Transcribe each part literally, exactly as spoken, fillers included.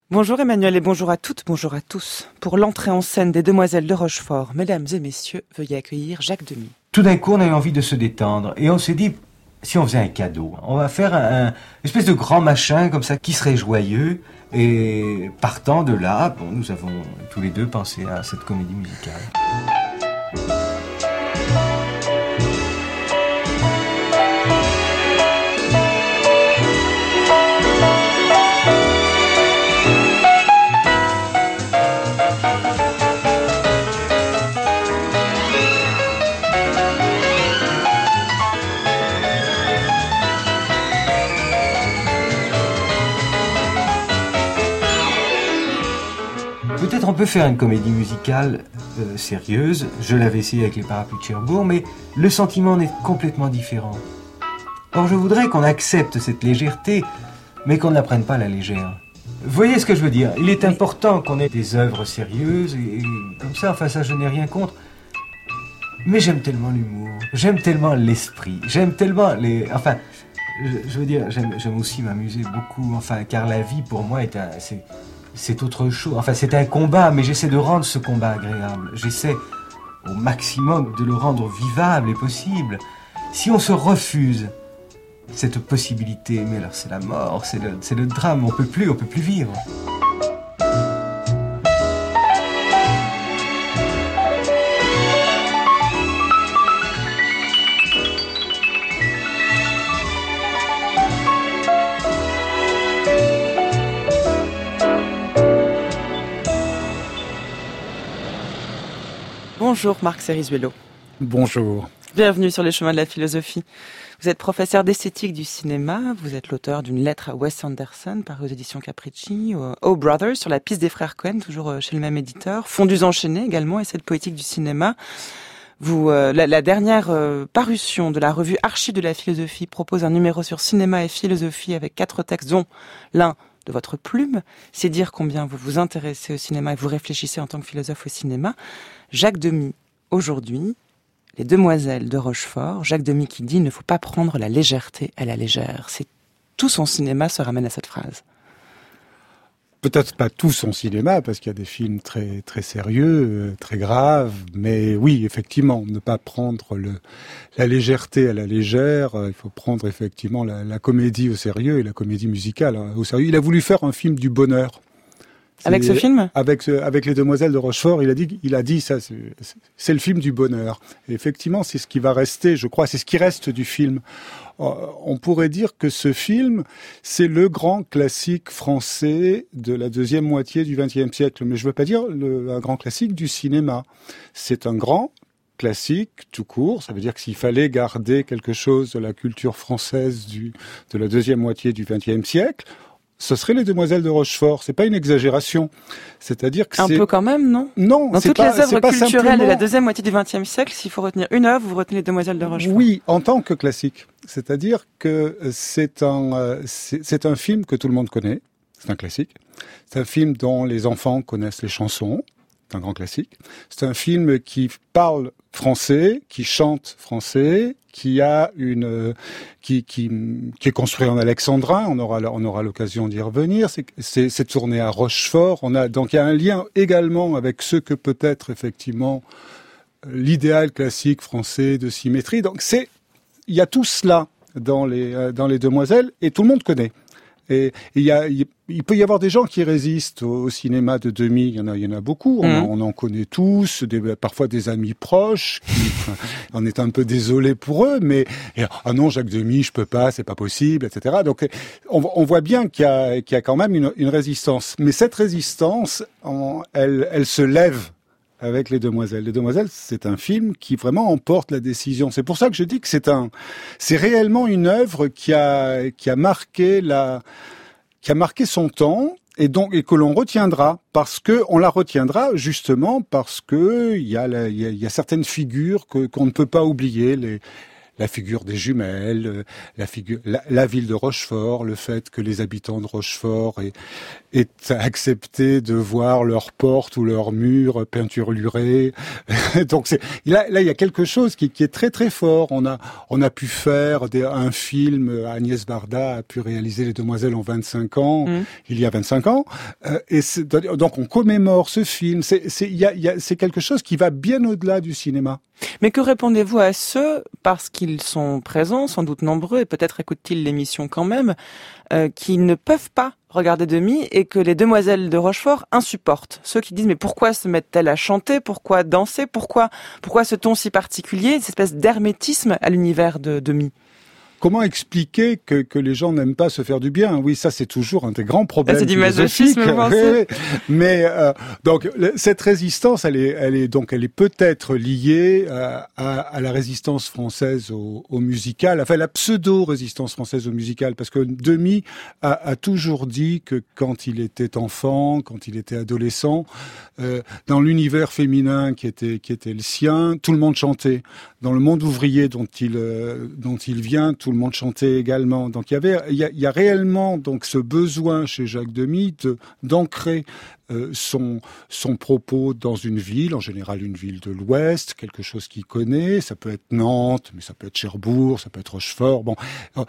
Bonjour Emmanuel et bonjour à toutes, bonjour à tous. Pour l'entrée en scène des Demoiselles de Rochefort, mesdames et messieurs, veuillez accueillir Jacques Demy. Tout d'un coup, on a eu envie de se détendre et on s'est dit, si on faisait un cadeau, on va faire un, un espèce de grand machin comme ça qui serait joyeux. Et partant de là, bon, nous avons tous les deux pensé à cette comédie musicale. Peut-être on peut faire une comédie musicale euh, sérieuse. Je l'avais essayé avec les Parapluies de Cherbourg, mais le sentiment en est complètement différent. Or, je voudrais qu'on accepte cette légèreté, mais qu'on ne la prenne pas à la légère. Vous voyez ce que je veux dire? Il est important qu'on ait des œuvres sérieuses, et, et comme ça, enfin ça, je n'ai rien contre. Mais j'aime tellement l'humour, j'aime tellement l'esprit, j'aime tellement les... Enfin, je, je veux dire, j'aime, j'aime aussi m'amuser beaucoup, enfin, car la vie, pour moi, est un... C'est, c'est autre chose. Enfin, c'est un combat, mais j'essaie de rendre ce combat agréable. J'essaie au maximum de le rendre vivable et possible. Si on se refuse cette possibilité, mais alors c'est la mort, c'est le, c'est le drame, on peut plus, on peut plus vivre. Bonjour Marc Cerizuelo. Bonjour. Bienvenue sur les chemins de la philosophie. Vous êtes professeur d'esthétique du cinéma, vous êtes l'auteur d'une lettre à Wes Anderson, parue aux éditions Capricci, Oh Brothers, sur la piste des frères Cohen, toujours chez le même éditeur, Fondus enchaînés également, essai de poétique du cinéma. Vous, euh, la, la dernière euh, parution de la revue Archives de la philosophie propose un numéro sur cinéma et philosophie avec quatre textes, dont l'un de votre plume. C'est dire combien vous vous intéressez au cinéma et vous réfléchissez en tant que philosophe au cinéma. Jacques Demy, aujourd'hui, les Demoiselles de Rochefort. Jacques Demy qui dit « Il ne faut pas prendre la légèreté à la légère ». C'est tout son cinéma se ramène à cette phrase. Peut-être pas tout son cinéma, parce qu'il y a des films très très sérieux, très graves, mais oui, effectivement, ne pas prendre le, la légèreté à la légère, il faut prendre effectivement la, la comédie au sérieux et la comédie musicale au sérieux. Il a voulu faire un film du bonheur. Avec ce film ? Avec, ce, avec les Demoiselles de Rochefort, il a dit, il a dit ça, c'est, c'est le film du bonheur. Et effectivement, c'est ce qui va rester, je crois, c'est ce qui reste du film. On pourrait dire que ce film, c'est le grand classique français de la deuxième moitié du vingtième siècle. Mais je ne veux pas dire le, un grand classique du cinéma. C'est un grand classique tout court. Ça veut dire que s'il fallait garder quelque chose de la culture française du, de la deuxième moitié du vingtième siècle, ce serait les Demoiselles de Rochefort. C'est pas une exagération. C'est-à-dire que un c'est... peu quand même, non? Non, dans c'est toutes pas, les œuvres culturelles simplement... de la deuxième moitié du vingtième siècle, s'il faut retenir une œuvre, vous retenez les Demoiselles de Rochefort. Oui, en tant que classique. C'est-à-dire que c'est un, c'est, c'est un film que tout le monde connaît. C'est un classique. C'est un film dont les enfants connaissent les chansons. C'est un grand classique. C'est un film qui parle français, qui chante français, qui a une, qui, qui, qui est construit en alexandrin. On aura, on aura l'occasion d'y revenir. C'est, c'est, c'est tourné à Rochefort. On a, donc il y a un lien également avec ce que peut être effectivement l'idéal classique français de symétrie. Donc c'est, il y a tout cela dans les, dans les Demoiselles et tout le monde connaît. Et il y a, il peut y avoir des gens qui résistent au, au cinéma de Demy. Il y en a, il y en a beaucoup. On, mmh. en, on en connaît tous. Des, parfois des amis proches. Qui, enfin, on est un peu désolé pour eux, mais et, ah non, Jacques Demy, je peux pas, c'est pas possible, et cetera. Donc on, on voit bien qu'il y a, qu'il y a quand même une, une résistance. Mais cette résistance, on, elle, elle se lève avec les Demoiselles. Les Demoiselles, c'est un film qui vraiment emporte la décision. C'est pour ça que je dis que c'est un, c'est réellement une œuvre qui a, qui a marqué la, qui a marqué son temps et donc, et que l'on retiendra parce que, on la retiendra justement parce que il y a la, il y a, il y a certaines figures que, qu'on ne peut pas oublier, les, la figure des jumelles, la figure, la, la ville de Rochefort, le fait que les habitants de Rochefort aient, aient accepté de voir leurs portes ou leurs murs peinturlurés. Donc c'est, là, là, il y a quelque chose qui, qui est très très fort. On a, on a pu faire des, un film. Agnès Varda a pu réaliser Les Demoiselles en vingt-cinq ans, mmh. il y a vingt-cinq ans, euh, et c'est, donc on commémore ce film. C'est, c'est, y a, y a, c'est quelque chose qui va bien au-delà du cinéma. Mais que répondez-vous à ceux, parce qu'ils sont présents, sans doute nombreux, et peut-être écoutent-ils l'émission quand même, euh, qui ne peuvent pas regarder Demi et que les Demoiselles de Rochefort insupportent. Ceux qui disent mais pourquoi se mettent-elles à chanter, pourquoi danser, pourquoi, pourquoi ce ton si particulier, cette espèce d'hermétisme à l'univers de Demi. Comment expliquer que, que les gens n'aiment pas se faire du bien? Oui, ça c'est toujours un des grands problèmes. Ah, c'est du masochisme, vous pensez? Mais euh, donc cette résistance, elle est, elle est donc elle est peut-être liée à, à, à la résistance française au, au musical, enfin la pseudo-résistance française au musical, parce que Demi a, a toujours dit que quand il était enfant, quand il était adolescent, euh, dans l'univers féminin qui était qui était le sien, tout le monde chantait. Dans le monde ouvrier dont il euh, dont il vient, tout le monde chantait également. Donc il y avait, il y a, il y a réellement donc ce besoin chez Jacques Demy de d'ancrer euh, son son propos dans une ville, en général une ville de l'Ouest, quelque chose qu'il connaît. Ça peut être Nantes, mais ça peut être Cherbourg, ça peut être Rochefort. Bon,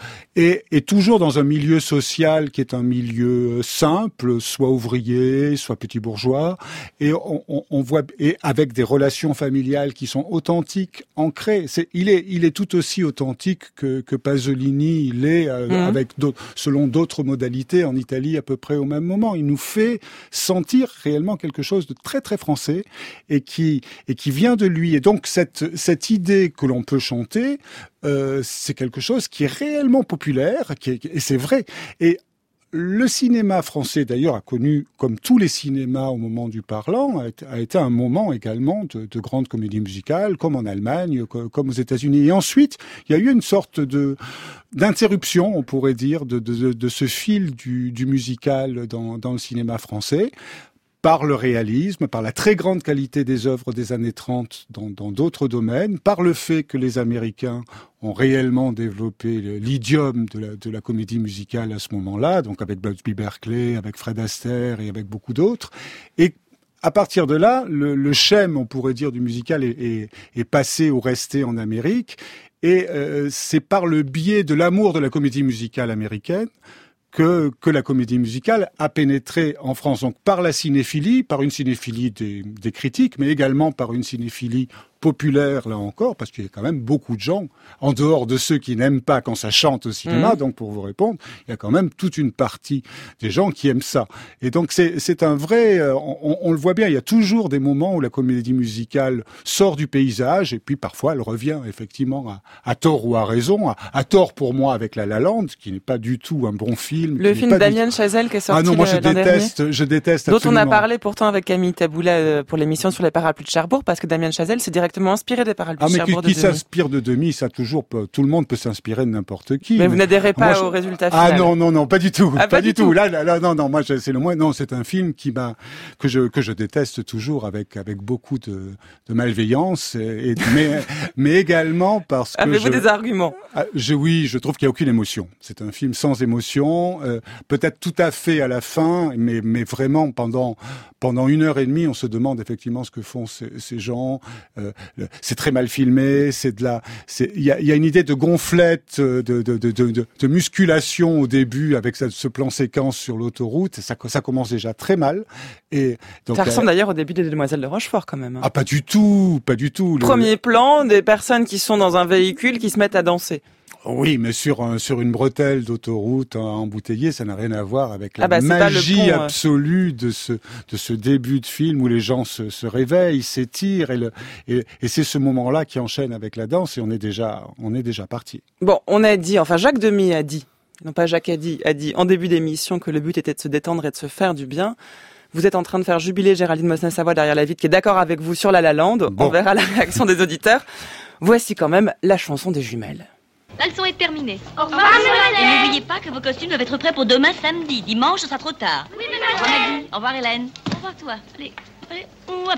et, et toujours dans un milieu social qui est un milieu simple, soit ouvrier, soit petit bourgeois, et on, on, on voit et avec des relations familiales qui sont authentiques, ancrées. C'est, il est, il est tout aussi authentique que, que Pasolini, il est euh, mmh. avec d'autres, selon d'autres modalités en Italie à peu près au même moment. Il nous fait sentir réellement quelque chose de très très français et qui et qui vient de lui. Et donc cette cette idée que l'on peut chanter, euh, c'est quelque chose qui est réellement populaire, qui est, et c'est vrai. Et le cinéma français, d'ailleurs, a connu, comme tous les cinémas au moment du parlant, a été, a été un moment également de, de grande comédie musicale, comme en Allemagne, comme aux États-Unis. Et ensuite, il y a eu une sorte de d'interruption, on pourrait dire, de, de, de ce fil du, du musical dans, dans le cinéma français, par le réalisme, par la très grande qualité des œuvres des années trente dans, dans d'autres domaines, par le fait que les Américains ont réellement développé l'idiome de la, de la comédie musicale à ce moment-là, donc avec Busby Berkeley, avec Fred Astaire et avec beaucoup d'autres. Et à partir de là, le, le schème, on pourrait dire, du musical est, est, est passé ou resté en Amérique. Et euh, c'est par le biais de l'amour de la comédie musicale américaine que, que la comédie musicale a pénétré en France. Donc par la cinéphilie, par une cinéphilie des, des critiques, mais également par une cinéphilie populaire, là encore, parce qu'il y a quand même beaucoup de gens, en dehors de ceux qui n'aiment pas quand ça chante au cinéma, mmh. donc pour vous répondre, il y a quand même toute une partie des gens qui aiment ça. Et donc c'est, c'est un vrai, on, on le voit bien, il y a toujours des moments où la comédie musicale sort du paysage, et puis parfois elle revient effectivement à, à tort ou à raison, à, à tort pour moi avec La La Land, qui n'est pas du tout un bon film. Le film Damien du... Chazelle qui est sorti. Ah non, moi je l'an déteste, dernier, je déteste dont absolument. on a parlé pourtant avec Camille Taboula pour l'émission sur les parapluies de Cherbourg, parce que Damien Chazelle c'est directement inspiré des parapluies ah, de Cherbourg. Ah, mais qui, qui s'inspire de Demy, ça toujours, tout le monde peut s'inspirer de n'importe qui. Mais, mais vous n'adhérez pas moi, au je... résultat final. Ah non, non, non, pas du tout. Ah, pas, pas du du tout. tout. Là, là, là, non, non, moi, c'est le moins, non, c'est un film qui m'a, que je, que je déteste toujours avec, avec beaucoup de, de malveillance, et, mais, mais également parce que. Avez-vous je... des arguments? Ah, je, oui, je trouve qu'il n'y a aucune émotion. C'est un film sans émotion, euh, peut-être tout à fait à la fin, mais, mais vraiment pendant, pendant une heure et demie, on se demande effectivement ce que font ces, ces gens. Euh, c'est très mal filmé, c'est de la, c'est, il y a, y a une idée de gonflette, de, de, de, de, de, de musculation au début avec ce, ce plan séquence sur l'autoroute. Ça, ça commence déjà très mal. Et donc, ça ressemble euh, d'ailleurs au début des Demoiselles de Rochefort quand même. Hein. Ah, pas du tout, pas du tout. Premier le... plan, des personnes qui sont dans un véhicule qui se mettent à danser. Oui, mais sur un, sur une bretelle d'autoroute embouteillée, ça n'a rien à voir avec la ah bah, magie pont, euh... absolue de ce de ce début de film où les gens se, se réveillent, s'étirent et, le, et, et c'est ce moment-là qui enchaîne avec la danse et on est déjà on est déjà parti. Bon, on a dit, enfin Jacques Demy a dit, non pas Jacques a dit, a dit en début d'émission que le but était de se détendre et de se faire du bien. Vous êtes en train de faire jubiler Géraldine Mosna-Savoie derrière la vitre qui est d'accord avec vous sur La La Land. Bon. On verra la réaction des auditeurs. Voici quand même la chanson des jumelles. La leçon est terminée. Au revoir, Hélène. Et n'oubliez pas que vos costumes doivent être prêts pour demain samedi. Dimanche, ce sera trop tard. Oui, mais Au revoir, Maggie. Au revoir, Hélène. Au revoir, toi. Allez, allez, hop.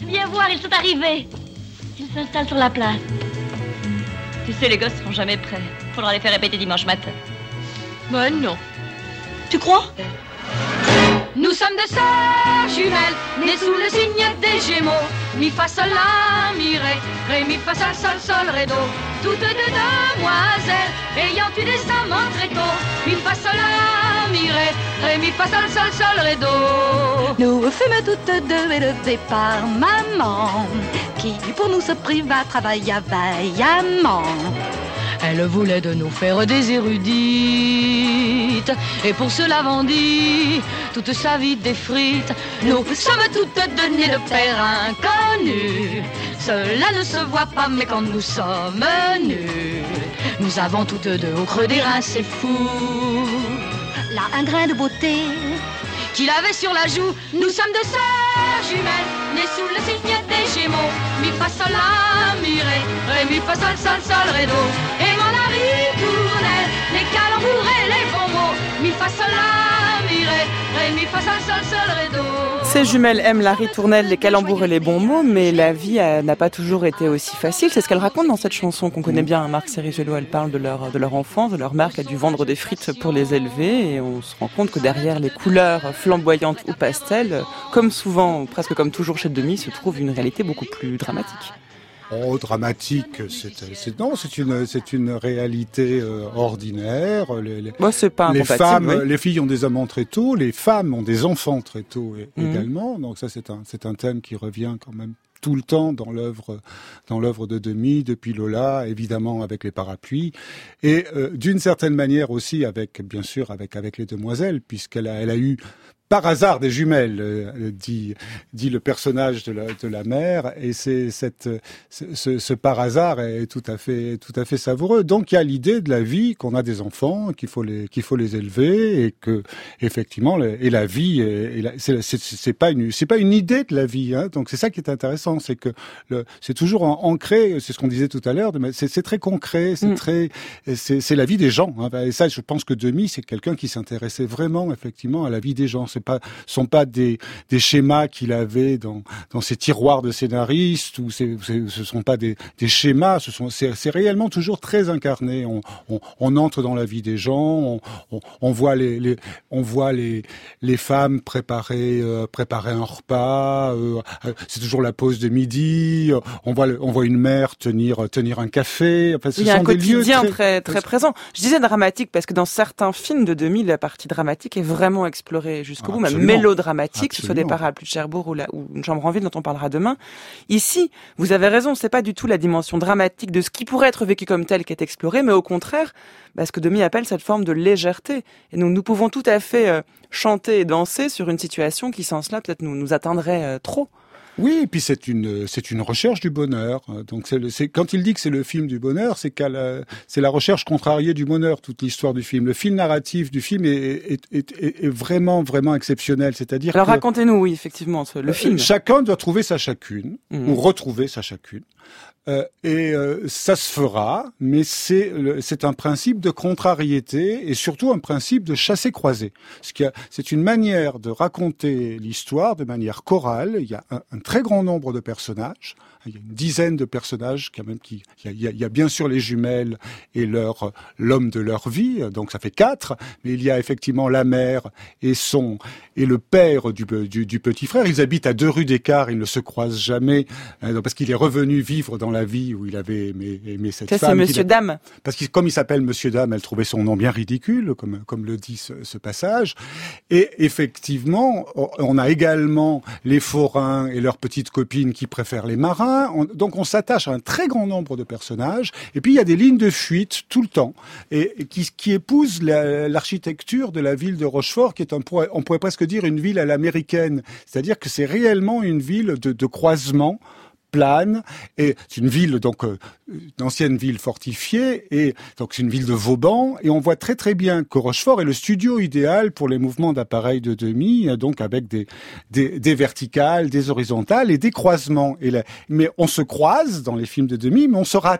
Viens voir, ils sont arrivés. Ils s'installent sur la place. Tu sais, les gosses seront jamais prêts. Faudra les faire répéter dimanche matin. Ben non. Tu crois? Nous sommes deux sœurs jumelles, nées sous le signe des Gémeaux. Mi fa sol la mi ré, ré mi fa sol sol sol ré do. Toutes deux demoiselles, ayant eu des amants très tôt. Mi fa sol la mi ré, ré mi fa sol sol sol ré do. Nous fûmes toutes deux élevées par maman, qui pour nous se priva travailla vaillamment. Elle voulait de nous faire des érudites, et pour cela vendit toute sa vie des frites. Nous sommes toutes deux nées de pères inconnus. Cela ne se voit pas, mais quand nous sommes nus, nous avons toutes deux au creux des reins, c'est fou. Là, un grain de beauté qu'il avait sur la joue. Nous sommes deux sœurs jumelles, nées sous le signe des Gémeaux. Mi fa sol la mi ré, ré mi fa sol sol sol ré do. Et mon ritournelle, les calembours et les bons mots. Mi fa sol la mi ré, ré mi fa sol sol sol ré do. Ces jumelles aiment la ritournelle, les calembours et les bons mots, mais la vie a, n'a pas toujours été aussi facile. C'est ce qu'elle raconte dans cette chanson qu'on connaît bien. Marc Cerizuelo, elle parle de leur, de leur enfance, de leur mère qui a dû vendre des frites pour les élever. Et on se rend compte que derrière les couleurs flamboyantes ou pastel, comme souvent, presque comme toujours chez Demy, se trouve une réalité beaucoup plus dramatique. Oh, dramatique, c'est, c'est non, c'est une, c'est une réalité euh, ordinaire. Les, les, bon, c'est pas les femmes, oui. les filles ont des amants très tôt, les femmes ont des enfants très tôt et, mmh. également. Donc ça, c'est un, c'est un thème qui revient quand même tout le temps dans l'œuvre, dans l'œuvre de Demy, depuis Lola, évidemment avec les parapluies, et euh, d'une certaine manière aussi avec, bien sûr, avec avec les demoiselles, puisqu'elle a, elle a eu par hasard des jumelles, euh, dit dit le personnage de la de la mère, et c'est cette ce, ce, ce par hasard est tout à fait tout à fait savoureux. Donc il y a l'idée de la vie, qu'on a des enfants, qu'il faut les qu'il faut les élever, et que effectivement le, et la vie et la, c'est, c'est c'est pas une c'est pas une idée de la vie, hein. Donc c'est ça qui est intéressant, c'est que le, c'est toujours ancré, c'est ce qu'on disait tout à l'heure, mais c'est, c'est très concret, c'est mm. très c'est c'est la vie des gens, hein. Et ça, je pense que Demy, c'est quelqu'un qui s'intéressait vraiment effectivement à la vie des gens. C'est pas sont pas des des schémas qu'il avait dans dans ses tiroirs de scénaristes, ou c'est, c'est ce sont pas des des schémas, ce sont c'est, c'est réellement toujours très incarné. On, on on entre dans la vie des gens, on on, on voit les les on voit les les femmes préparer euh, préparer un repas, euh, c'est toujours la pause de midi, on voit le, on voit une mère tenir tenir un café. Enfin, ce il y a sont un des quotidien lieux très, très très présent. Je disais dramatique parce que dans certains films de Demy, la partie dramatique est vraiment explorée jusqu'au bout, même mélodramatique, que ce soit des Parapluies de Cherbourg ou, la, ou Une chambre en ville dont on parlera demain. Ici, vous avez raison, c'est pas du tout la dimension dramatique de ce qui pourrait être vécu comme tel qui est exploré, mais au contraire, bah, ce que Demy appelle cette forme de légèreté. Et donc nous pouvons tout à fait euh, chanter et danser sur une situation qui, sans cela, peut-être nous, nous atteindrait euh, trop. Oui, et puis c'est une c'est une recherche du bonheur. Donc c'est, le, c'est quand il dit que c'est le film du bonheur, c'est qu'à la, c'est la recherche contrariée du bonheur, toute l'histoire du film. Le fil narratif du film est est est, est, est vraiment vraiment exceptionnel. C'est-à-dire alors que, racontez-nous, oui, effectivement, le film. Chacun doit trouver sa chacune mmh. ou retrouver sa chacune. Euh, et euh, ça se fera, mais c'est c'est un principe de contrariété et surtout un principe de chassé-croisé. Ce qui a, c'est une manière de raconter l'histoire de manière chorale. Il y a un, un très grand nombre de personnages. Il y a une dizaine de personnages quand même. Qui, il, y a, il y a bien sûr les jumelles et leur l'homme de leur vie, donc ça fait quatre. Mais il y a effectivement la mère et son et le père du, du, du petit frère. Ils habitent à deux rues d'écart, ils ne se croisent jamais hein, parce qu'il est revenu vivre dans la vie où il avait aimé, aimé cette ça, femme. C'est Monsieur a, Dame. Parce que comme il s'appelle Monsieur Dame, elle trouvait son nom bien ridicule, comme comme le dit ce, ce passage. Et effectivement, on a également les forains et leurs petites copines qui préfèrent les marins. On, donc on s'attache à un très grand nombre de personnages, et puis il y a des lignes de fuite tout le temps, et, et qui, qui épousent la, l'architecture de la ville de Rochefort, qui est un, on pourrait presque dire une ville à l'américaine, c'est-à-dire que c'est réellement une ville de, de croisement plane, et c'est une ville donc euh, une ancienne ville fortifiée, et donc c'est une ville de Vauban, et on voit très très bien que Rochefort est le studio idéal pour les mouvements d'appareil de Demy, donc avec des des, des verticales, des horizontales et des croisements. Et là, mais on se croise dans les films de Demy, mais on se rate.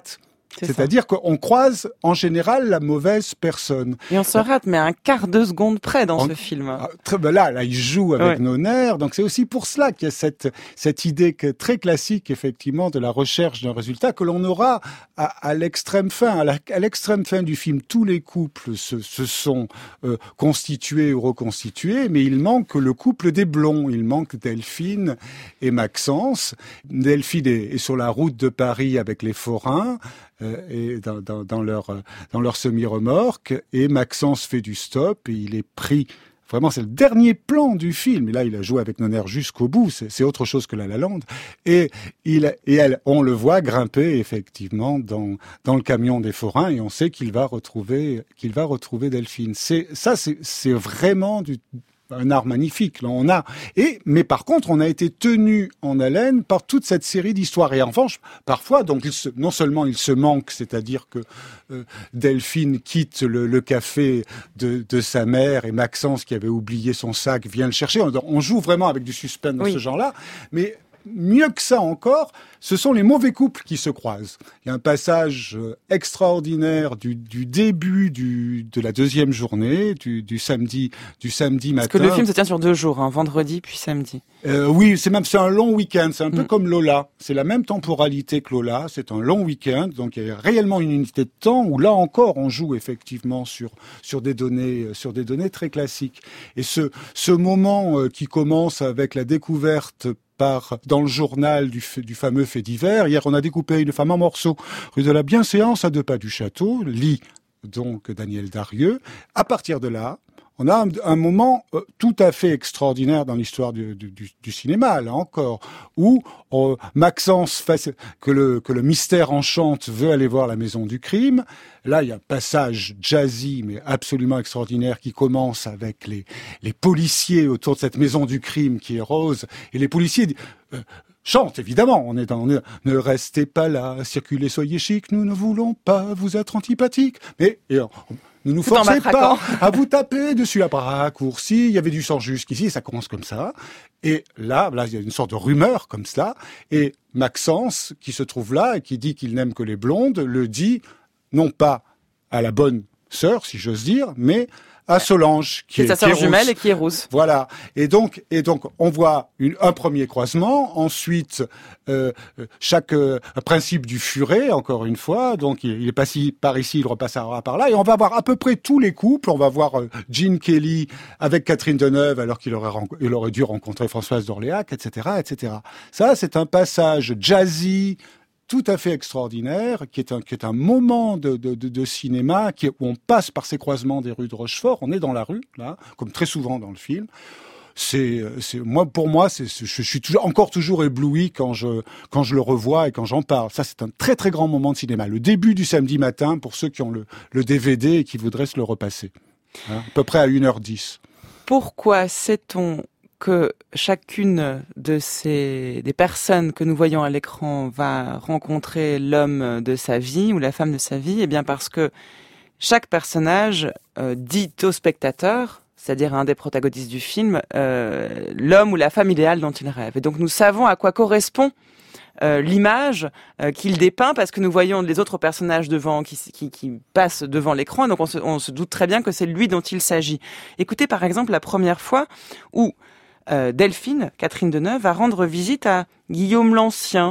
C'est C'est-à-dire ça. qu'on croise en général la mauvaise personne. Et on se rate, mais à un quart de seconde près dans en, ce film. Ah, très, ben là, là, il joue avec ouais. nos nerfs. Donc c'est aussi pour cela qu'il y a cette, cette idée que, très classique, effectivement, de la recherche d'un résultat que l'on aura à, à l'extrême fin. À, la, à l'extrême fin du film, tous les couples se, se sont euh, constitués ou reconstitués, mais il manque le couple des blonds. Il manque Delphine et Maxence. Delphine est, est sur la route de Paris avec les forains. Euh, et dans, dans, dans leur dans leur semi-remorque, et Maxence fait du stop et il est pris. Vraiment, c'est le dernier plan du film. Et là, il a joué avec nos nerfs jusqu'au bout. C'est, c'est autre chose que La La Land. Et il et elle, on le voit grimper effectivement dans dans le camion des forains et on sait qu'il va retrouver qu'il va retrouver Delphine. C'est ça, c'est c'est vraiment du un art magnifique. Là, on a et mais par contre, on a été tenu en haleine par toute cette série d'histoires. Et en revanche, parfois, donc il se, non seulement il se manque, c'est-à-dire que euh, Delphine quitte le, le café de, de sa mère et Maxence, qui avait oublié son sac, vient le chercher. On, on joue vraiment avec du suspense de oui. ce genre-là, mais mieux que ça encore, ce sont les mauvais couples qui se croisent. Il y a un passage extraordinaire du, du début du, de la deuxième journée, du, du samedi, du samedi matin. Parce que le film se tient sur deux jours, hein, vendredi puis samedi. Euh, oui, c'est même c'est un long week-end. C'est un peu mm. comme Lola. C'est la même temporalité que Lola. C'est un long week-end, donc il y a réellement une unité de temps où là encore on joue effectivement sur sur des données sur des données très classiques. Et ce ce moment euh, qui commence avec la découverte par dans le journal du, du fameux fait divers. Hier, on a découpé une femme en morceaux rue de la Bienséance à deux pas du château, lit donc Daniel Darieux. À partir de là, on a un, un moment euh, tout à fait extraordinaire dans l'histoire du, du, du cinéma, là encore, où euh, Maxence, fait, que, le, que le mystère enchante, veut aller voir la maison du crime. Là, il y a un passage jazzy, mais absolument extraordinaire, qui commence avec les, les policiers autour de cette maison du crime qui est rose. Et les policiers euh, chantent, évidemment. On est dans on est, ne restez pas là, circulez, soyez chic, nous ne voulons pas vous être antipathiques. Mais et, on, ne nous forcez pas à vous taper dessus à bras raccourcis. Il y avait du sang jusqu'ici, ça commence comme ça. Et là, là, il y a une sorte de rumeur comme cela. Et Maxence, qui se trouve là et qui dit qu'il n'aime que les blondes, le dit non pas à la bonne sœur, si j'ose dire, mais à Solange, qui c'est est, sa sœur jumelle et qui est rousse. Voilà. Et donc, et donc, on voit une, un premier croisement. Ensuite, euh, chaque euh, principe du furet, encore une fois. Donc, il, il est passé par ici, il repassera par là. Et on va voir à peu près tous les couples. On va voir euh, Gene Kelly avec Catherine Deneuve, alors qu'il aurait, il aurait dû rencontrer Françoise d'Orléac, et cetera, et cetera. Ça, c'est un passage jazzy, tout à fait extraordinaire, qui est un, qui est un moment de, de, de, de cinéma qui, où on passe par ces croisements des rues de Rochefort. On est dans la rue, là, comme très souvent dans le film. C'est, c'est moi, pour moi, c'est, je suis toujours, encore toujours ébloui quand je, quand je le revois et quand j'en parle. Ça, c'est un très très grand moment de cinéma. Le début du samedi matin pour ceux qui ont le, le D V D et qui voudraient se le repasser. Hein, à peu près à une heure dix. Pourquoi sait-on que chacune de ces des personnes que nous voyons à l'écran va rencontrer l'homme de sa vie ou la femme de sa vie? Eh bien parce que chaque personnage euh, dit au spectateur, c'est-à-dire un des protagonistes du film, euh, l'homme ou la femme idéale dont il rêve. Et donc nous savons à quoi correspond euh, l'image euh, qu'il dépeint, parce que nous voyons les autres personnages devant qui, qui, qui passent devant l'écran, donc on se, on se doute très bien que c'est lui dont il s'agit. Écoutez par exemple la première fois où Euh, Delphine, Catherine Deneuve, va rendre visite à Guillaume l'Ancien,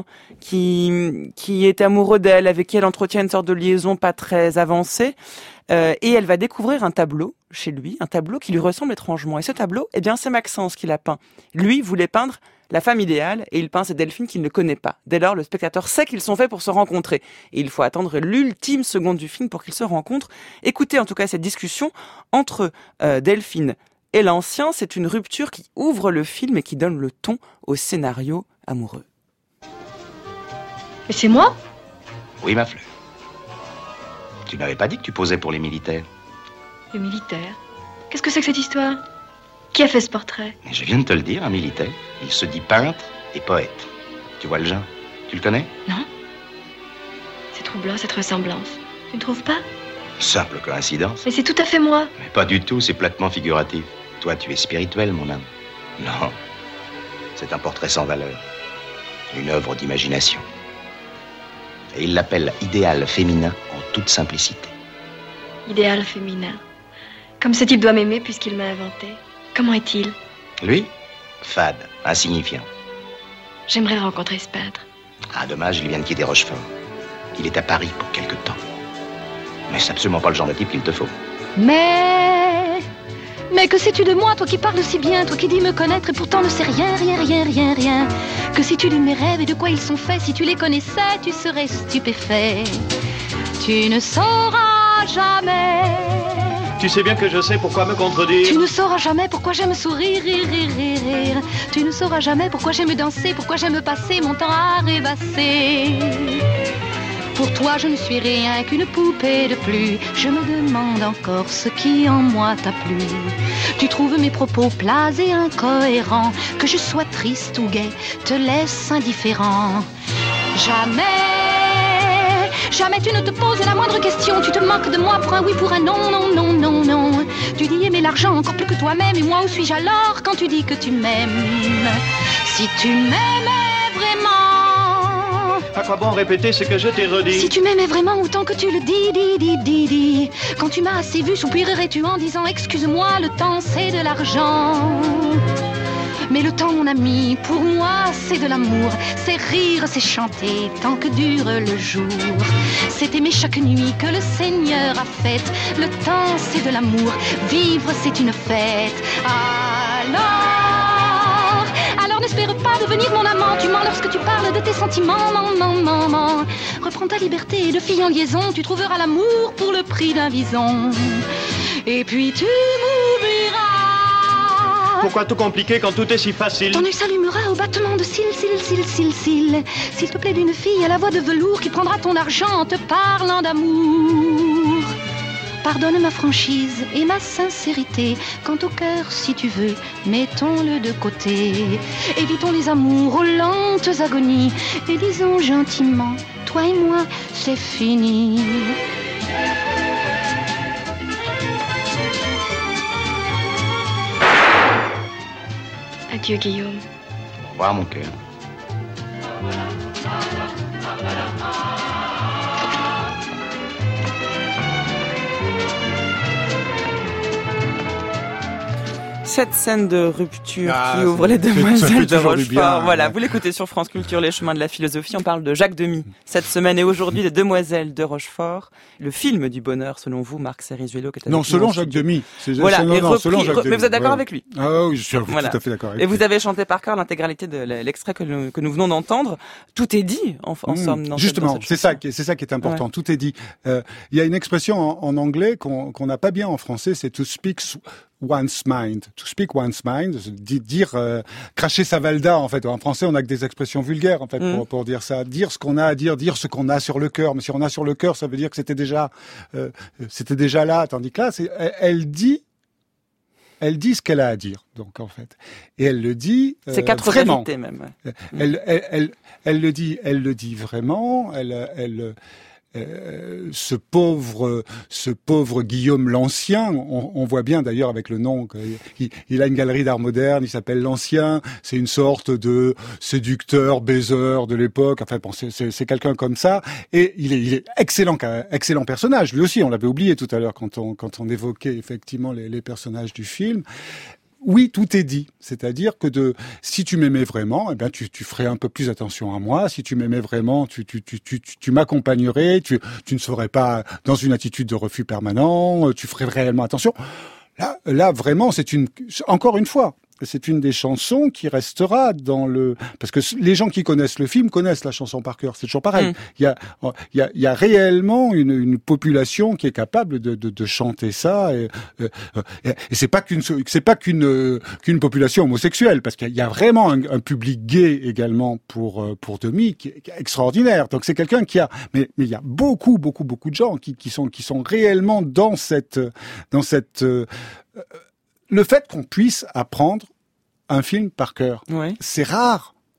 qui qui est amoureux d'elle, avec qui elle entretient une sorte de liaison pas très avancée, euh, et elle va découvrir un tableau chez lui, un tableau qui lui ressemble étrangement. Et ce tableau, eh bien, c'est Maxence qui l'a peint. Lui voulait peindre la femme idéale, et il peint cette Delphine qu'il ne connaît pas. Dès lors, le spectateur sait qu'ils sont faits pour se rencontrer. Et il faut attendre l'ultime seconde du film pour qu'ils se rencontrent. Écoutez en tout cas cette discussion entre euh, Delphine et l'Ancien. C'est une rupture qui ouvre le film et qui donne le ton au scénario amoureux. Et c'est moi ? Oui, ma fleur. Tu n'avais pas dit que tu posais pour les militaires? Les militaires ? Qu'est-ce que c'est que cette histoire ? Qui a fait ce portrait ? Mais je viens de te le dire, un militaire. Il se dit peintre et poète. Tu vois le genre? Tu le connais? Non. C'est troublant, cette ressemblance. Tu ne trouves pas ? Simple coïncidence. Mais c'est tout à fait moi. Mais pas du tout, c'est platement figuratif. Toi, tu es spirituel, mon âme. Non, c'est un portrait sans valeur. Une œuvre d'imagination. Et il l'appelle idéal féminin en toute simplicité. Idéal féminin. Comme ce type doit m'aimer puisqu'il m'a inventé. Comment est-il? Lui, fade, insignifiant. J'aimerais rencontrer ce peintre. Ah, dommage, il vient de quitter Rochefort. Il est à Paris pour quelque temps. Mais c'est absolument pas le genre de type qu'il te faut. Mais... Mais que sais-tu de moi, toi qui parles si bien, toi qui dis me connaître et pourtant ne sais rien, rien, rien, rien, rien. Que sais-tu de mes rêves et de quoi ils sont faits? Si tu les connaissais, tu serais stupéfait. Tu ne sauras jamais. Tu sais bien que je sais pourquoi me contredire. Tu ne sauras jamais pourquoi j'aime sourire, rire, rire, rire, rire. Tu ne sauras jamais pourquoi j'aime danser, pourquoi j'aime passer mon temps à rêvasser. Pour toi, je ne suis rien qu'une poupée de plus. Je me demande encore ce qui en moi t'a plu. Tu trouves mes propos plats et incohérents. Que je sois triste ou gai, te laisse indifférent. Jamais, jamais tu ne te poses la moindre question. Tu te moques de moi pour un oui, pour un non, non, non, non, non. Tu dis aimer l'argent encore plus que toi-même. Et moi, où suis-je alors quand tu dis que tu m'aimes? Si tu m'aimais vraiment, à quoi bon répéter ce que je t'ai redit? Si tu m'aimais vraiment autant que tu le dis, dis, dis, dis, dis. Quand tu m'as assez vu, soupirerais-tu en disant excuse-moi, le temps c'est de l'argent. Mais le temps, mon ami, pour moi c'est de l'amour. C'est rire, c'est chanter tant que dure le jour. C'est aimer chaque nuit que le Seigneur a faite. Le temps c'est de l'amour, vivre c'est une fête. Alors, alors n'espère pas devenir mon amant. Tu mens lorsque tu parles de tes sentiments, non, non, non, non. Reprends ta liberté de fille en liaison. Tu trouveras l'amour pour le prix d'un bison. Et puis tu m'oublieras. Pourquoi tout compliquer quand tout est si facile? Ton œil s'allumera au battement de cils, cils, cils, cils, cils. S'il te plaît d'une fille à la voix de velours qui prendra ton argent en te parlant d'amour. Pardonne ma franchise et ma sincérité. Quant au cœur, si tu veux, mettons-le de côté. Évitons les amours aux lentes agonies. Et disons gentiment, toi et moi, c'est fini. Adieu, Guillaume. Au revoir, mon cœur. Cette scène de rupture Ah, qui ouvre les demoiselles de Rochefort. Bien, voilà, ouais. vous l'écoutez sur France Culture, les chemins de la philosophie. On parle de Jacques Demy. Cette semaine et aujourd'hui, des demoiselles de Rochefort. Le film du bonheur, selon vous, Marc Cerizuelo, qui est avec Non, nous selon en Jacques studio. Demy. C'est, Voilà, c'est, non, et non, repris, selon Jacques re- Demy. mais vous êtes d'accord Ouais. avec lui? Ah oui, je suis Voilà. tout à fait d'accord avec Et lui. vous avez chanté par cœur l'intégralité de l'extrait que nous, que nous venons d'entendre. Tout est dit, en, en Mmh, somme. Dans justement, cette, dans cette c'est ça chanson. qui est, c'est ça qui est important. Ouais. Tout est dit. Euh, il y a une expression en, en anglais qu'on qu'on n'a pas bien en français, c'est to speak one's mind. To speak one's mind, di- dire euh, cracher sa valda en fait. En français, on a que des expressions vulgaires en fait Mm. pour, pour dire ça. Dire ce qu'on a à dire, dire ce qu'on a sur le cœur. Mais si on a sur le cœur, ça veut dire que c'était déjà, euh, c'était déjà là. Tandis que là, c'est, elle, elle dit. Elle dit ce qu'elle a à dire, donc en fait, et elle le dit euh, C'est quatre vraiment. vérités même. Ouais. Elle, elle, elle, elle le dit, elle le dit vraiment. Elle, elle, euh, ce pauvre, ce pauvre Guillaume l'Ancien. On, on voit bien d'ailleurs avec le nom qu'il il a une galerie d'art moderne. Il s'appelle l'Ancien. C'est une sorte de séducteur, baiseur de l'époque. Enfin bon, c'est, c'est, c'est quelqu'un comme ça. Et il est, il est excellent, excellent personnage. Lui aussi, on l'avait oublié tout à l'heure quand on, quand on évoquait effectivement les, les personnages du film. Oui, tout est dit. C'est-à-dire que de, si tu m'aimais vraiment, eh bien, tu, tu ferais un peu plus attention à moi. Si tu m'aimais vraiment, tu, tu, tu, tu, tu m'accompagnerais. Tu, tu ne serais pas dans une attitude de refus permanent. Tu ferais réellement attention. Là, là, vraiment, c'est une, encore une fois, c'est une des chansons qui restera dans le, parce que les gens qui connaissent le film connaissent la chanson par cœur. C'est toujours pareil. Mm. Il y a, il y a, il y a réellement une, une population qui est capable de, de, de chanter ça. Et, et, et c'est pas qu'une, c'est pas qu'une, qu'une population homosexuelle, parce qu'il y a vraiment un, un public gay également pour, pour Demy qui est, qui est extraordinaire. Donc c'est quelqu'un qui a, mais, mais il y a beaucoup, beaucoup, beaucoup de gens qui, qui sont, qui sont réellement dans cette, dans cette, euh, le fait qu'on puisse apprendre un film par cœur, ouais. c'est rare.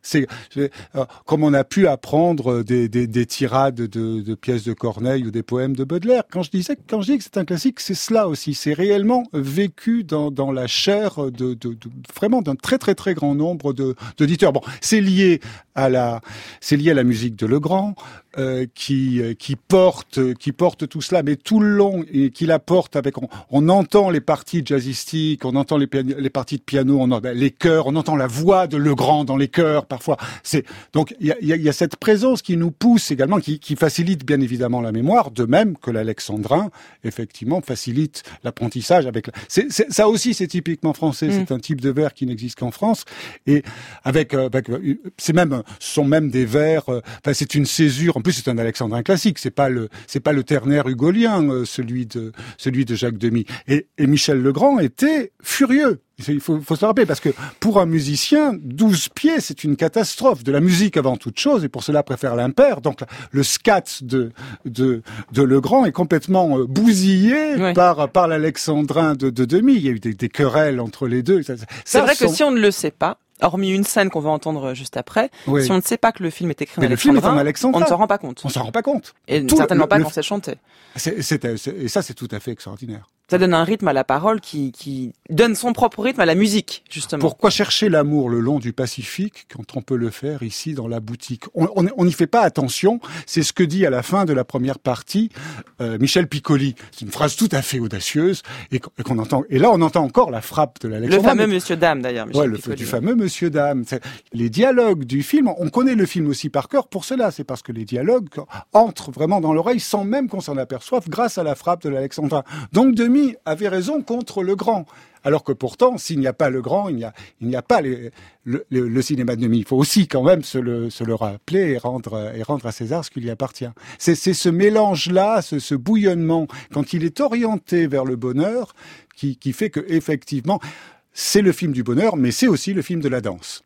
C'est euh, comme on a pu apprendre des, des, des tirades de, de pièces de Corneille ou des poèmes de Baudelaire. Quand je disais, quand je dis que c'est un classique, c'est cela aussi. C'est réellement vécu dans, dans la chair de, de, de vraiment d'un très très très grand nombre de d'auditeurs. Bon, c'est lié à la, c'est lié à la musique de Legrand. Euh, qui qui porte qui porte tout cela, mais tout le long et qui la porte avec on, on entend les parties jazzistiques, on entend les, piani- les parties de piano, on entend les chœurs, on entend la voix de Legrand dans les chœurs parfois. C'est donc il y a, y, a, y a cette présence qui nous pousse également, qui, qui facilite bien évidemment la mémoire, de même que l'alexandrin effectivement facilite l'apprentissage. Avec la... c'est, c'est, ça aussi c'est typiquement français, mmh. c'est un type de vers qui n'existe qu'en France et avec, euh, avec c'est même ce sont même des vers, euh, enfin c'est une césure. En plus, c'est un alexandrin classique. C'est pas le, c'est pas le ternaire hugolien, euh, celui de, celui de Jacques Demy. Et, et Michel Legrand était furieux. Il faut, faut se le rappeler parce que pour un musicien, douze pieds, c'est une catastrophe. De la musique avant toute chose, et pour cela préfère l'impair. Donc le scat de de de Legrand est complètement bousillé oui. par par l'alexandrin de, de Demy. Il y a eu des, des querelles entre les deux. Ça, ça, c'est vrai sont... que si on ne le sait pas, hormis une scène qu'on va entendre juste après, oui. si on ne sait pas que le film est écrit en alexandrin, on ne s'en rend pas compte. On s'en rend pas compte. Et Tout certainement le, pas le, quand c'est chanté. C'est, c'est, c'est, et ça, c'est tout à fait extraordinaire. Ça donne un rythme à la parole qui, qui donne son propre rythme à la musique, justement. Pourquoi chercher l'amour le long du Pacifique quand on peut le faire ici dans la boutique ? On n'y fait pas attention. C'est ce que dit à la fin de la première partie euh, Michel Piccoli. C'est une phrase tout à fait audacieuse et qu'on entend. Et là, on entend encore la frappe de l'alexandrin. Le fameux Monsieur Dame, d'ailleurs. Michel ouais, le Piccoli. du fameux Monsieur Dame. C'est, les dialogues du film, on connaît le film aussi par cœur pour cela. C'est parce que les dialogues entrent vraiment dans l'oreille sans même qu'on s'en aperçoive grâce à la frappe de l'alexandrin. Donc Demy avait raison contre Legrand. Alors que pourtant, s'il n'y a pas Legrand, il n'y a, il n'y a pas les, le, le, le cinéma de Demy. Il faut aussi quand même se le, se le rappeler et rendre, et rendre à César ce qui lui appartient. C'est, c'est ce mélange-là, ce, ce bouillonnement, quand il est orienté vers le bonheur, qui, qui fait que effectivement, c'est le film du bonheur, mais c'est aussi le film de la danse.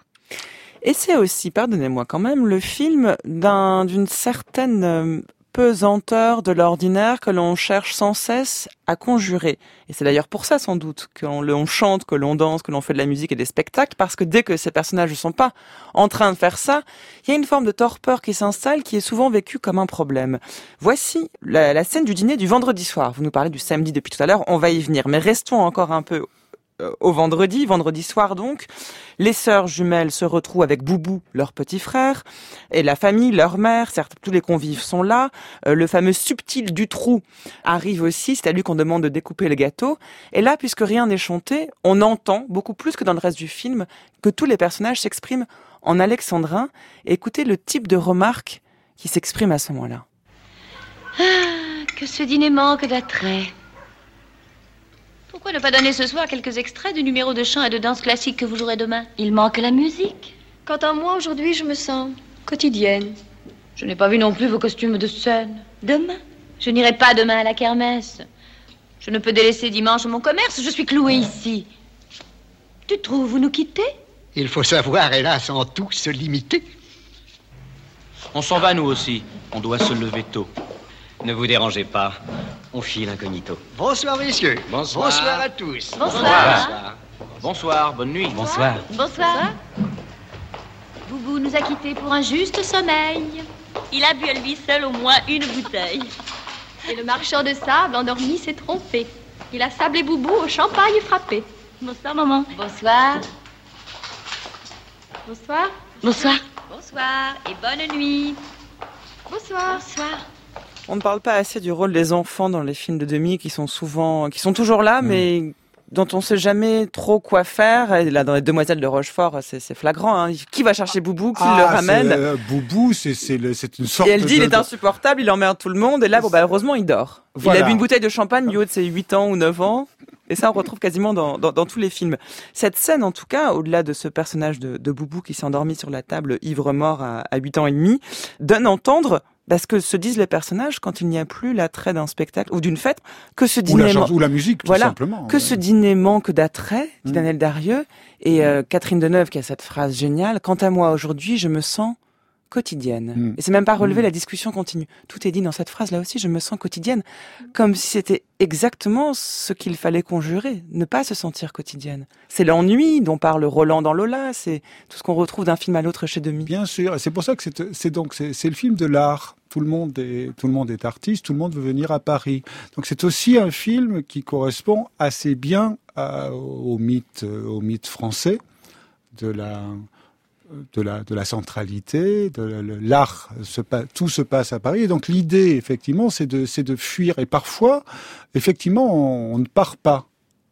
Et c'est aussi, pardonnez-moi quand même, le film d'un, d'une certaine euh, pesanteur de l'ordinaire que l'on cherche sans cesse à conjurer. Et c'est d'ailleurs pour ça, sans doute, qu'on on chante, que l'on danse, que l'on fait de la musique et des spectacles, parce que dès que ces personnages ne sont pas en train de faire ça, il y a une forme de torpeur qui s'installe, qui est souvent vécue comme un problème. Voici la, la scène du dîner du vendredi soir. Vous nous parlez du samedi depuis tout à l'heure, on va y venir. Mais restons encore un peu au vendredi, vendredi soir donc. Les sœurs jumelles se retrouvent avec Boubou, leur petit frère, et la famille, leur mère, certes, tous les convives sont là. Euh, le fameux Subtil Dutroux arrive aussi, c'est à lui qu'on demande de découper le gâteau. Et là, puisque rien n'est chanté, on entend, beaucoup plus que dans le reste du film, que tous les personnages s'expriment en alexandrin. Et écoutez le type de remarques qui s'expriment à ce moment-là. Ah, que ce dîner manque d'attrait. Pourquoi ne pas donner ce soir quelques extraits du numéro de chant et de danse classique que vous jouerez demain ? Il manque la musique. Quant à moi, aujourd'hui, je me sens quotidienne. Je n'ai pas vu non plus vos costumes de scène. Demain ? Je n'irai pas demain à la kermesse. Je ne peux délaisser dimanche mon commerce, je suis clouée ici. Tu trouves, vous nous quittez ? Il faut savoir, hélas, en tout se limiter. On s'en va, nous aussi. On doit se lever tôt. Ne vous dérangez pas. On file incognito. Bonsoir, messieurs. Bonsoir. Bonsoir à tous. Bonsoir. Bonsoir. Bonsoir, bonne nuit. Bonsoir. Bonsoir. Boubou nous a quittés pour un juste sommeil. Il a bu à lui seul au moins une bouteille. Et le marchand de sable endormi s'est trompé. Il a sablé Boubou au champagne frappé. Bonsoir, maman. Bonsoir. Bonsoir. Bonsoir. Bonsoir et bonne nuit. Bonsoir. Bonsoir. On ne parle pas assez du rôle des enfants dans les films de Demy qui sont souvent, qui sont toujours là, mmh. mais dont on sait jamais trop quoi faire. Et là, dans les Demoiselles de Rochefort, c'est, c'est flagrant. Hein. Qui va chercher Boubou? Qui ah, le ramène? c'est, euh, Boubou, c'est, c'est, le, c'est une sorte de... Et elle dit, de... il est insupportable, il emmerde tout le monde. Et là, bon, bah, heureusement, il dort. Voilà. Il a bu une bouteille de champagne du haut de ses huit ans ou neuf ans. Et ça, on retrouve quasiment dans, dans, dans tous les films. Cette scène, en tout cas, au-delà de ce personnage de, de Boubou qui s'est endormi sur la table, ivre-mort à, à huit ans et demi, donne à entendre... Parce que se disent les personnages quand il n'y a plus l'attrait d'un spectacle ou d'une fête, que ce dîner... Ou la, man... ou la musique, tout voilà, simplement. Que ouais. ce dîner manque d'attrait, dit mmh. Daniel Darieux. Et euh, Catherine Deneuve qui a cette phrase géniale, « Quant à moi, aujourd'hui, je me sens quotidienne. Mmh. Et c'est même pas relevé, Mmh. la discussion continue. Tout est dit dans cette phrase-là aussi, je me sens quotidienne. Comme si c'était exactement ce qu'il fallait conjurer, ne pas se sentir quotidienne. C'est l'ennui dont parle Roland dans Lola, c'est tout ce qu'on retrouve d'un film à l'autre chez Demy. Bien sûr, c'est pour ça que c'est, c'est donc c'est, c'est le film de l'art. Tout le monde est tout le monde est artiste, tout le monde veut venir à Paris. Donc c'est aussi un film qui correspond assez bien à, au mythe au mythe français de la de la de la centralité, de la, le, l'art se tout se passe à Paris. Et donc l'idée effectivement c'est de c'est de fuir, et parfois effectivement on, on ne part pas.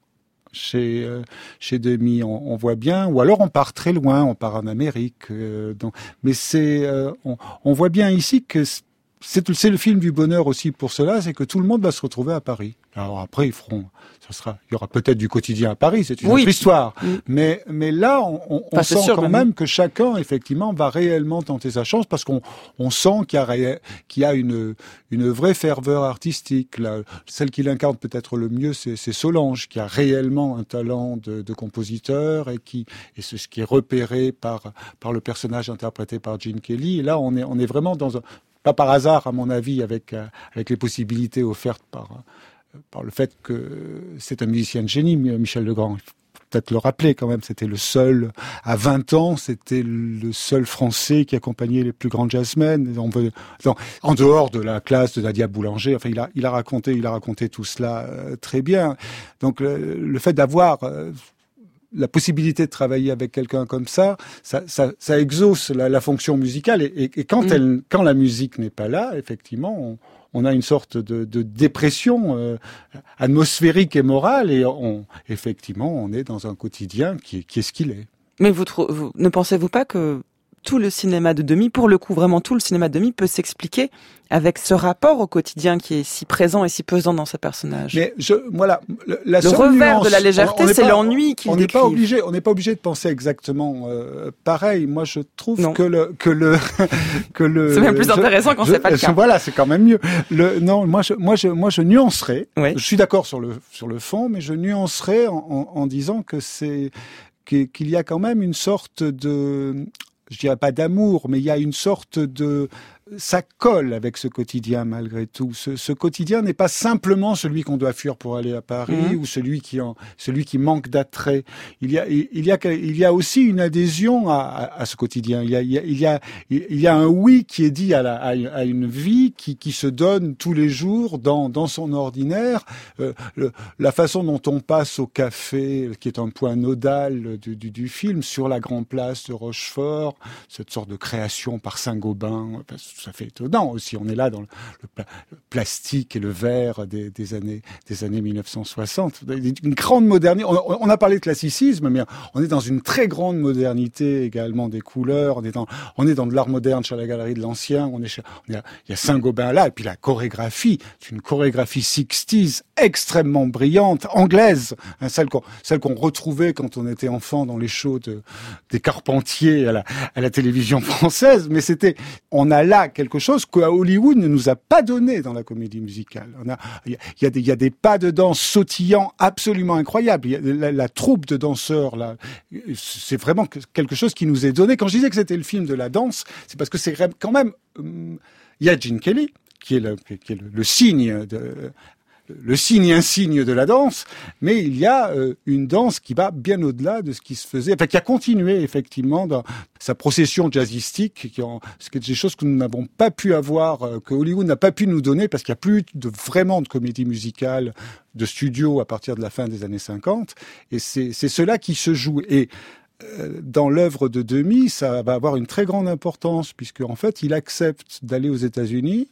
Chez euh, chez Demy, on, on voit bien, ou alors on part très loin, on part en Amérique. Euh, donc, mais c'est, euh, on, on voit bien ici que c'est, c'est le film du bonheur aussi pour cela, c'est que tout le monde va se retrouver à Paris. Alors après, ils feront, ça sera, il y aura peut-être du quotidien à Paris, c'est une oui. autre histoire. Oui. Mais mais là, on, on, on sent sûr, quand même, même que chacun effectivement va réellement tenter sa chance, parce qu'on on sent qu'il y a réel, qu'il y a une une vraie ferveur artistique. Là, celle qui l'incarne peut-être le mieux, c'est, c'est Solange, qui a réellement un talent de, de compositeur et qui et c'est ce qui est repéré par par le personnage interprété par Gene Kelly. Et là, on est on est vraiment dans un, pas par hasard à mon avis, avec euh, avec les possibilités offertes par euh, par le fait que c'est un musicien de génie, Michel Legrand. Il faut peut-être le rappeler quand même, c'était le seul, à vingt ans, c'était le seul Français qui accompagnait les plus grandes jazzmen. On veut, non, en dehors de la classe de Nadia Boulanger, enfin, il a, il a raconté, il a raconté tout cela euh, très bien. Donc, le, le fait d'avoir euh, la possibilité de travailler avec quelqu'un comme ça, ça, ça, ça exauce la, la fonction musicale. Et, et, et quand, mmh. elle, quand la musique n'est pas là, effectivement, on, on a une sorte de, de dépression euh, atmosphérique et morale. Et on, effectivement, on est dans un quotidien qui, qui est ce qu'il est. Mais vous, vous ne pensez-vous pas que tout le cinéma de Demy, pour le coup, vraiment tout le cinéma de Demy peut s'expliquer avec ce rapport au quotidien qui est si présent et si pesant dans ce personnage? Mais je, voilà, la le revers nuance, de la légèreté, c'est pas, l'ennui qu'il on décrit. n'est pas obligé, on n'est pas obligé de penser exactement euh, pareil. Moi, je trouve non. que le que le que le. C'est même plus je, intéressant quand je, c'est pas le je, cas. Voilà, c'est quand même mieux. Le non, moi, je, moi, je, moi, je nuancerais. Oui. Je suis d'accord sur le sur le fond, mais je nuancerais en, en, en disant que c'est qu'il y a quand même une sorte de, je dirais pas d'amour, mais il y a une sorte de, ça colle avec ce quotidien malgré tout. Ce, ce quotidien n'est pas simplement celui qu'on doit fuir pour aller à Paris mmh. ou celui qui en, celui qui manque d'attrait. Il y a, il y a, il y a aussi une adhésion à, à, à ce quotidien. Il y a, il y a, il y a, il y a un oui qui est dit à, la, à une vie qui, qui se donne tous les jours dans, dans son ordinaire. Euh, le, la façon dont on passe au café, qui est un point nodal du, du, du film, sur la Grand Place de Rochefort, cette sorte de création par Saint-Gobain. Ça fait étonnant aussi. On est là dans le, le, le plastique et le verre des, des années des années mille neuf cent soixante. Une grande modernité. On, on a parlé de classicisme, mais on est dans une très grande modernité également des couleurs. On est dans on est dans de l'art moderne chez la Galerie de l'Ancien. On est chez, on est à, il y a Saint-Gobain là, et puis la chorégraphie, c'est une chorégraphie sixties extrêmement brillante, anglaise, hein, celle qu'on celle qu'on retrouvait quand on était enfant dans les shows de, des Carpentier à la à la télévision française. Mais c'était, on a là quelque chose qu'à Hollywood ne nous a pas donné dans la comédie musicale. On a, il y a des, il y a des pas de danse sautillants absolument incroyables. Il y a la, la troupe de danseurs là, c'est vraiment quelque chose qui nous est donné. Quand je disais que c'était le film de la danse, c'est parce que c'est quand même, euh, il y a Gene Kelly qui est le, qui est le, le signe de le signe insigne de la danse, mais il y a euh, une danse qui va bien au-delà de ce qui se faisait, enfin qui a continué effectivement dans sa procession jazzistique, qui en, c'est des choses que nous n'avons pas pu avoir, euh, que Hollywood n'a pas pu nous donner, parce qu'il n'y a plus de, vraiment de comédie musicale de studio à partir de la fin des années cinquante, et c'est, c'est cela qui se joue. Et euh, dans l'œuvre de Demy, ça va avoir une très grande importance, puisque en fait, il accepte d'aller aux États-Unis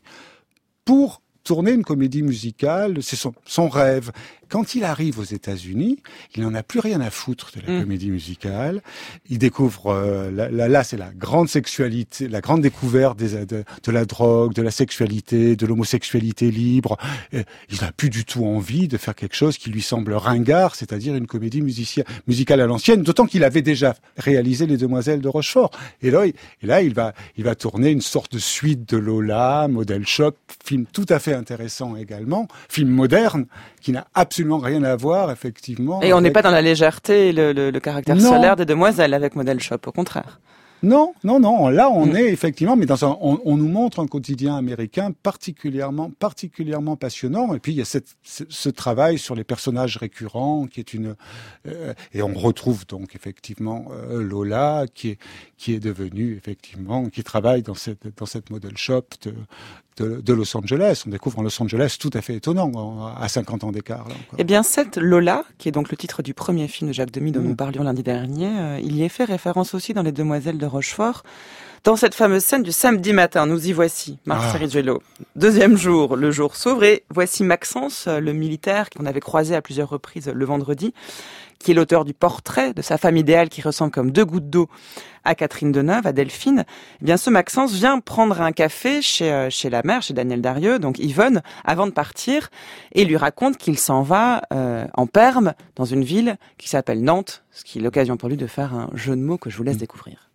pour tourner une comédie musicale, c'est son, son rêve. Quand il arrive aux États-Unis, il n'en a plus rien à foutre de la mmh. comédie musicale. Il découvre, euh, là, là, là, c'est la grande sexualité, la grande découverte des, de, de la drogue, de la sexualité, de l'homosexualité libre. Et il n'a plus du tout envie de faire quelque chose qui lui semble ringard, c'est-à-dire une comédie musicale, musicale à l'ancienne, d'autant qu'il avait déjà réalisé Les Demoiselles de Rochefort. Et là, il, et là, il va, il va tourner une sorte de suite de Lola, Model Shop, film tout à fait intéressant également, film moderne, qui n'a absolument rien à voir, effectivement. Et on n'est avec... pas dans la légèreté et le, le, le caractère non. solaire des Demoiselles avec Model Shop, au contraire. Non, non, non. Là, on mmh. est effectivement, mais dans un, on, on nous montre un quotidien américain particulièrement, particulièrement passionnant. Et puis il y a cette, ce, ce travail sur les personnages récurrents, qui est une, euh, et on retrouve donc effectivement euh, Lola, qui est, qui est devenue effectivement, qui travaille dans cette, dans cette model shop de, de, de Los Angeles. On découvre un Los Angeles tout à fait étonnant à cinquante ans d'écart. Là, eh bien, cette Lola, qui est donc le titre du premier film de Jacques Demy dont mmh. nous parlions lundi dernier, euh, il y est fait référence aussi dans Les Demoiselles de Rochefort. Dans cette fameuse scène du samedi matin, nous y voici, Marc Cerizzuelo. Ah. Deuxième jour, le jour s'ouvre et voici Maxence, le militaire qu'on avait croisé à plusieurs reprises le vendredi, qui est l'auteur du portrait de sa femme idéale qui ressemble comme deux gouttes d'eau à Catherine Deneuve, à Delphine. Eh bien, ce Maxence vient prendre un café chez, chez la mère, chez Daniel Darieux, donc Yvonne, avant de partir, et lui raconte qu'il s'en va euh, en perme dans une ville qui s'appelle Nantes, ce qui est l'occasion pour lui de faire un jeu de mots que je vous laisse mmh. découvrir.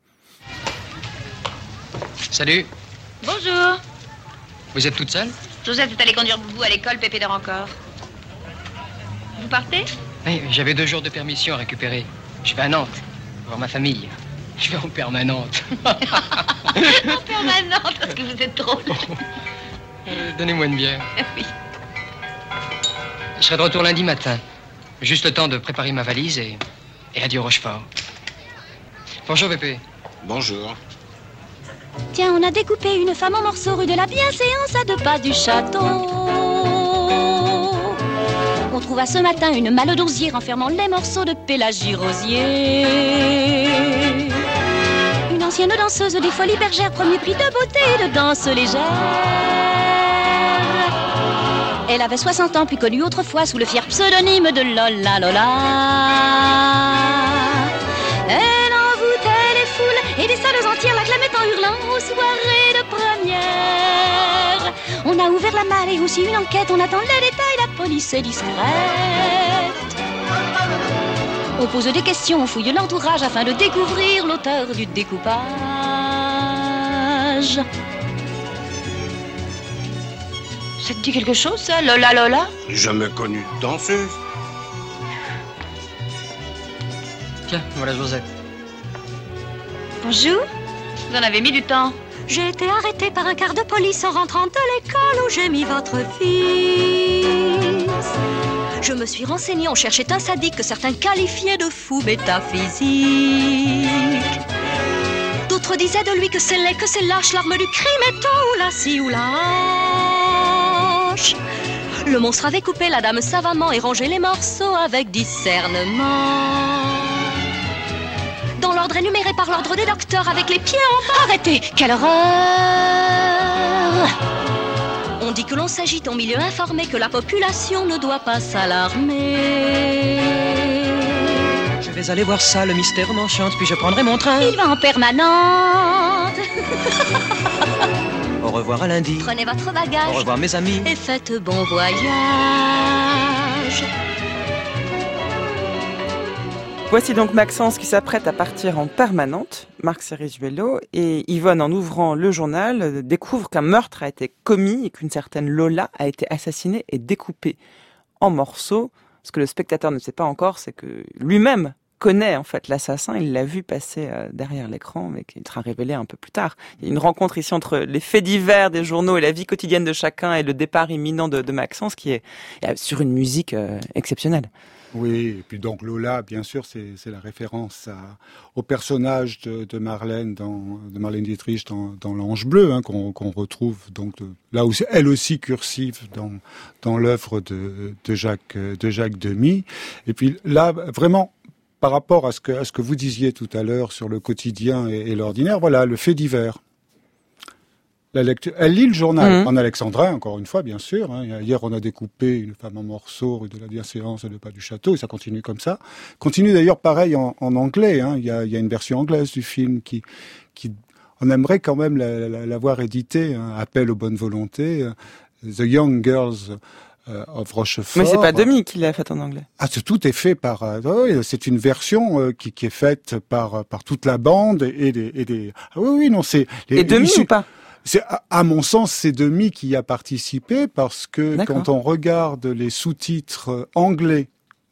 Salut. Bonjour. Vous êtes toute seule? Joseph est allé conduire Boubou à l'école, Pépé dort encore. Vous partez? Oui, j'avais deux jours de permission à récupérer. Je vais à Nantes, voir ma famille. Je vais en permanente. En permanente, parce que vous êtes drôle. euh, Donnez-moi une bière. Oui. Je serai de retour lundi matin. Juste le temps de préparer ma valise et, et adieu au Rochefort. Bonjour, Pépé. Bonjour. Tiens, on a découpé une femme en morceaux rue de la Bienséance à deux pas du château. On trouva ce matin une malle d'osier renfermant les morceaux de Pélagie Rosier. Une ancienne danseuse des Folies Bergères, premier prix de beauté et de danse légère. Elle avait soixante ans, plus connue autrefois sous le fier pseudonyme de Lola Lola. Elle envoûtait les foules et des salles entières l'acclamaient en hurlant aux soirées de première. On a ouvert la malle et aussi une enquête, on attend les détails, la police est discrète. On pose des questions, on fouille l'entourage afin de découvrir l'auteur du découpage. Ça te dit quelque chose, ça, Lola Lola? Jamais connue danseuse. Tiens, voilà Josette. Bonjour. Vous en avez mis du temps. J'ai été arrêtée par un quart de police en rentrant de l'école où j'ai mis votre fils. Je me suis renseignée, on cherchait un sadique que certains qualifiaient de fou métaphysique. D'autres disaient de lui que c'est laid, que c'est lâche, l'arme du crime est ou la scie ou la hache. Le monstre avait coupé la dame savamment et rangé les morceaux avec discernement. Dans l'ordre énuméré par l'ordre des docteurs, avec les pieds en bas. Arrêtez, quelle horreur! On dit que l'on s'agite en milieu informé, que la population ne doit pas s'alarmer. Je vais aller voir ça, le mystère m'enchante, puis je prendrai mon train. Il va en permanente. Au revoir à lundi. Prenez votre bagage. Au revoir mes amis. Et faites bon voyage. Voici donc Maxence qui s'apprête à partir en permanente, Marc Cerizzuelo, et Yvonne, en ouvrant le journal, découvre qu'un meurtre a été commis et qu'une certaine Lola a été assassinée et découpée en morceaux. Ce que le spectateur ne sait pas encore, c'est que lui-même connaît en fait l'assassin, il l'a vu passer derrière l'écran, mais qui sera révélé un peu plus tard. Il y a une rencontre ici entre les faits divers des journaux et la vie quotidienne de chacun et le départ imminent de, de Maxence, qui est sur une musique exceptionnelle. Oui, et puis donc Lola, bien sûr, c'est, c'est la référence à, au personnage de, de Marlène dans, de Marlène Dietrich dans, dans L'Ange Bleu, hein, qu'on, qu'on retrouve donc de, là aussi, elle aussi cursive dans, dans l'œuvre de, de Jacques, de Jacques Demy. Et puis là, vraiment, par rapport à ce que, à ce que vous disiez tout à l'heure sur le quotidien et, et l'ordinaire, voilà, le fait divers. La lecture. Elle lit le journal mmh. en alexandrin, encore une fois, bien sûr. Hein. Hier, on a découpé une femme en morceaux rue de la Bienséance et de pas du château, et ça continue comme ça. Continue d'ailleurs pareil en, en anglais. Hein. Il y a, il y a une version anglaise du film qui, qui, on aimerait quand même la, la, la voir éditée. Hein. Appel aux bonnes volontés. The Young Girls euh, of Rochefort. Mais c'est pas Demy qui l'a fait en anglais. Ah, c'est, tout est fait par. Euh, oui, c'est une version euh, qui, qui est faite par par toute la bande et des. Et des ah oui, oui, non, c'est. Les, et Demy ou pas? C'est, à mon sens, c'est Demy qui y a participé parce que D'accord. quand on regarde les sous-titres anglais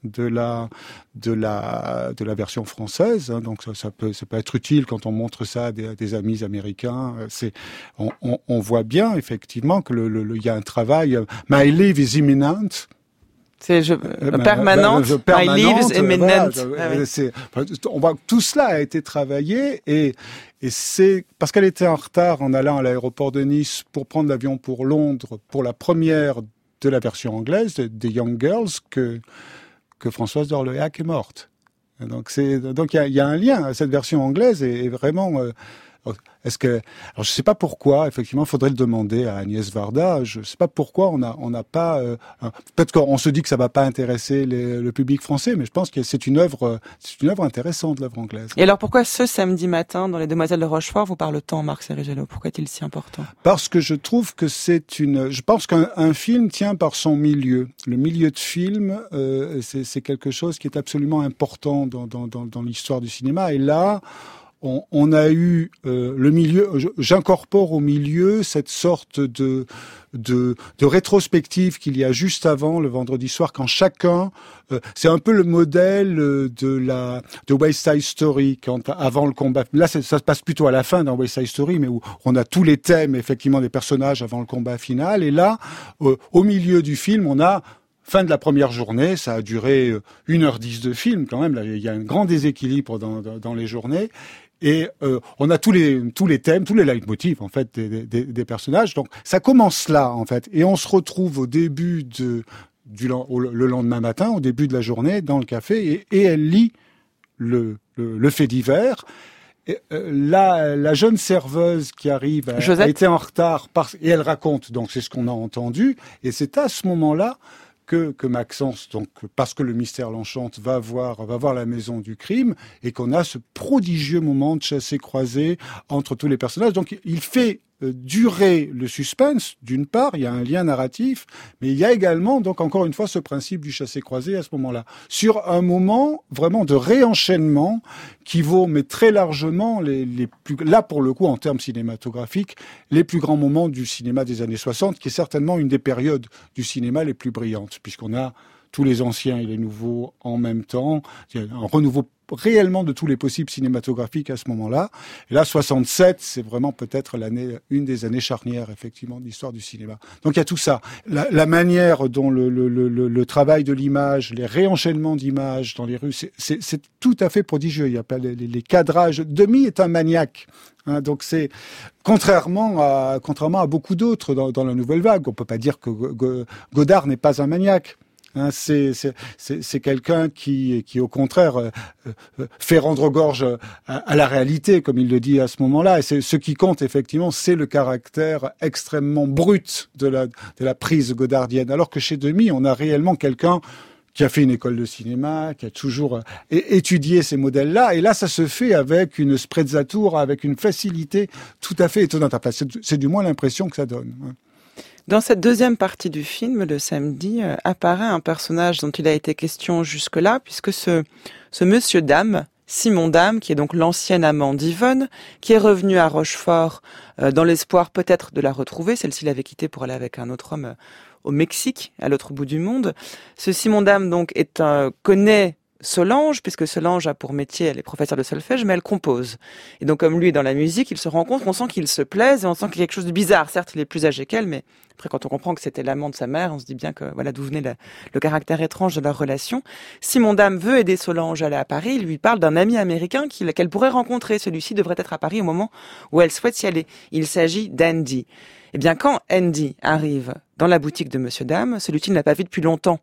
de la de la de la version française, hein, donc ça, ça peut ça peut être utile quand on montre ça à des, à des amis américains. C'est on, on, on voit bien effectivement que le, le, le il y a un travail. My leave is imminent. C'est je, euh, permanente. Euh, permanente. My leave is imminent. Voilà, ah, oui. c'est, on voit que tout cela a été travaillé et et c'est parce qu'elle était en retard en allant à l'aéroport de Nice pour prendre l'avion pour Londres pour la première de la version anglaise des Young Girls que que Françoise d'Orléac est morte. Donc c'est donc il y a, y a un lien. Cette version anglaise est, est vraiment. Euh, est-ce que alors je sais pas pourquoi. Effectivement, il faudrait le demander à Agnès Varda. Je sais pas pourquoi on a on n'a pas. Euh, un, peut-être qu'on se dit que ça va pas intéresser les, le public français, mais je pense que c'est une œuvre c'est une œuvre intéressante, l'œuvre anglaise. Et alors pourquoi ce samedi matin dans Les Demoiselles de Rochefort vous parle tant, Marc Cerigello? Pourquoi est-il si important? Parce que je trouve que c'est une. Je pense qu'un un film tient par son milieu. Le milieu de film, euh, c'est, c'est quelque chose qui est absolument important dans dans dans, dans l'histoire du cinéma. Et là. On, on a eu euh, le milieu. J'incorpore au milieu cette sorte de, de de rétrospective qu'il y a juste avant le vendredi soir, quand chacun. Euh, c'est un peu le modèle de la de West Side Story, quand avant le combat. Là, ça se passe plutôt à la fin dans West Side Story, mais où on a tous les thèmes effectivement des personnages avant le combat final. Et là, euh, au milieu du film, on a fin de la première journée, ça a duré une heure dix de film quand même. Là, il y a un grand déséquilibre dans, dans, dans les journées. Et euh, on a tous les tous les thèmes, tous les leitmotifs en fait des, des, des personnages. Donc ça commence là en fait, et on se retrouve au début de du au, le lendemain matin, au début de la journée, dans le café, et, et elle lit le, le le fait divers. Et, euh, la la jeune serveuse qui arrive a, a été en retard parce, et elle raconte. Donc c'est ce qu'on a entendu, et c'est à ce moment-là que, que Maxence, donc parce que le mystère l'enchante, va voir, va voir la maison du crime, et qu'on a ce prodigieux moment de chassé-croisé entre tous les personnages. Donc il fait euh, durer le suspense, d'une part, il y a un lien narratif, mais il y a également, donc encore une fois, ce principe du chassé-croisé à ce moment-là. Sur un moment vraiment de réenchaînement qui vaut, mais très largement, les, les plus, là pour le coup, en termes cinématographiques, les plus grands moments du cinéma des années soixante, qui est certainement une des périodes du cinéma les plus brillantes, puisqu'on a tous les anciens et les nouveaux en même temps, il y a un renouveau réellement de tous les possibles cinématographiques à ce moment-là. Et là, soixante-sept, c'est vraiment peut-être l'année, une des années charnières, effectivement, de l'histoire du cinéma. Donc il y a tout ça. La, la manière dont le, le, le, le travail de l'image, les réenchaînements d'images dans les rues, c'est, c'est, c'est tout à fait prodigieux. Il y a pas les, les cadrages. Demy est un maniaque. Hein, donc c'est contrairement à contrairement à beaucoup d'autres dans, dans la nouvelle vague. On peut pas dire que Godard n'est pas un maniaque. Hein, c'est, c'est, c'est, c'est quelqu'un qui, qui au contraire euh, euh, fait rendre gorge à, à la réalité, comme il le dit à ce moment-là. Et c'est ce qui compte effectivement, c'est le caractère extrêmement brut de la, de la prise godardienne. Alors que chez Demy, on a réellement quelqu'un qui a fait une école de cinéma, qui a toujours euh, étudié ces modèles-là. Et là, ça se fait avec une sprezzatura, avec une facilité tout à fait étonnante. Enfin, c'est, c'est du moins l'impression que ça donne. Hein. Dans cette deuxième partie du film, le samedi, euh, apparaît un personnage dont il a été question jusque-là, puisque ce, ce monsieur Dame, Simon Dame, qui est donc l'ancien amant d'Yvonne, qui est revenu à Rochefort euh, dans l'espoir peut-être de la retrouver. Celle-ci l'avait quitté pour aller avec un autre homme euh, au Mexique, à l'autre bout du monde. Ce Simon Dame, donc, est un, connaît Solange, puisque Solange a pour métier, elle est professeure de solfège, mais elle compose. Et donc, comme lui est dans la musique, il se rend compte qu'on sent qu'il se plaise et on sent qu'il y a quelque chose de bizarre. Certes, il est plus âgé qu'elle, mais après, quand on comprend que c'était l'amant de sa mère, on se dit bien que, voilà, d'où venait le, le caractère étrange de leur relation. Simon Dame veut aider Solange à aller à Paris. Il lui parle d'un ami américain qu'il, qu'elle pourrait rencontrer. Celui-ci devrait être à Paris au moment où elle souhaite y aller. Il s'agit d'Andy. Eh bien, quand Andy arrive dans la boutique de Monsieur Dame, celui-ci ne l'a pas vu depuis longtemps.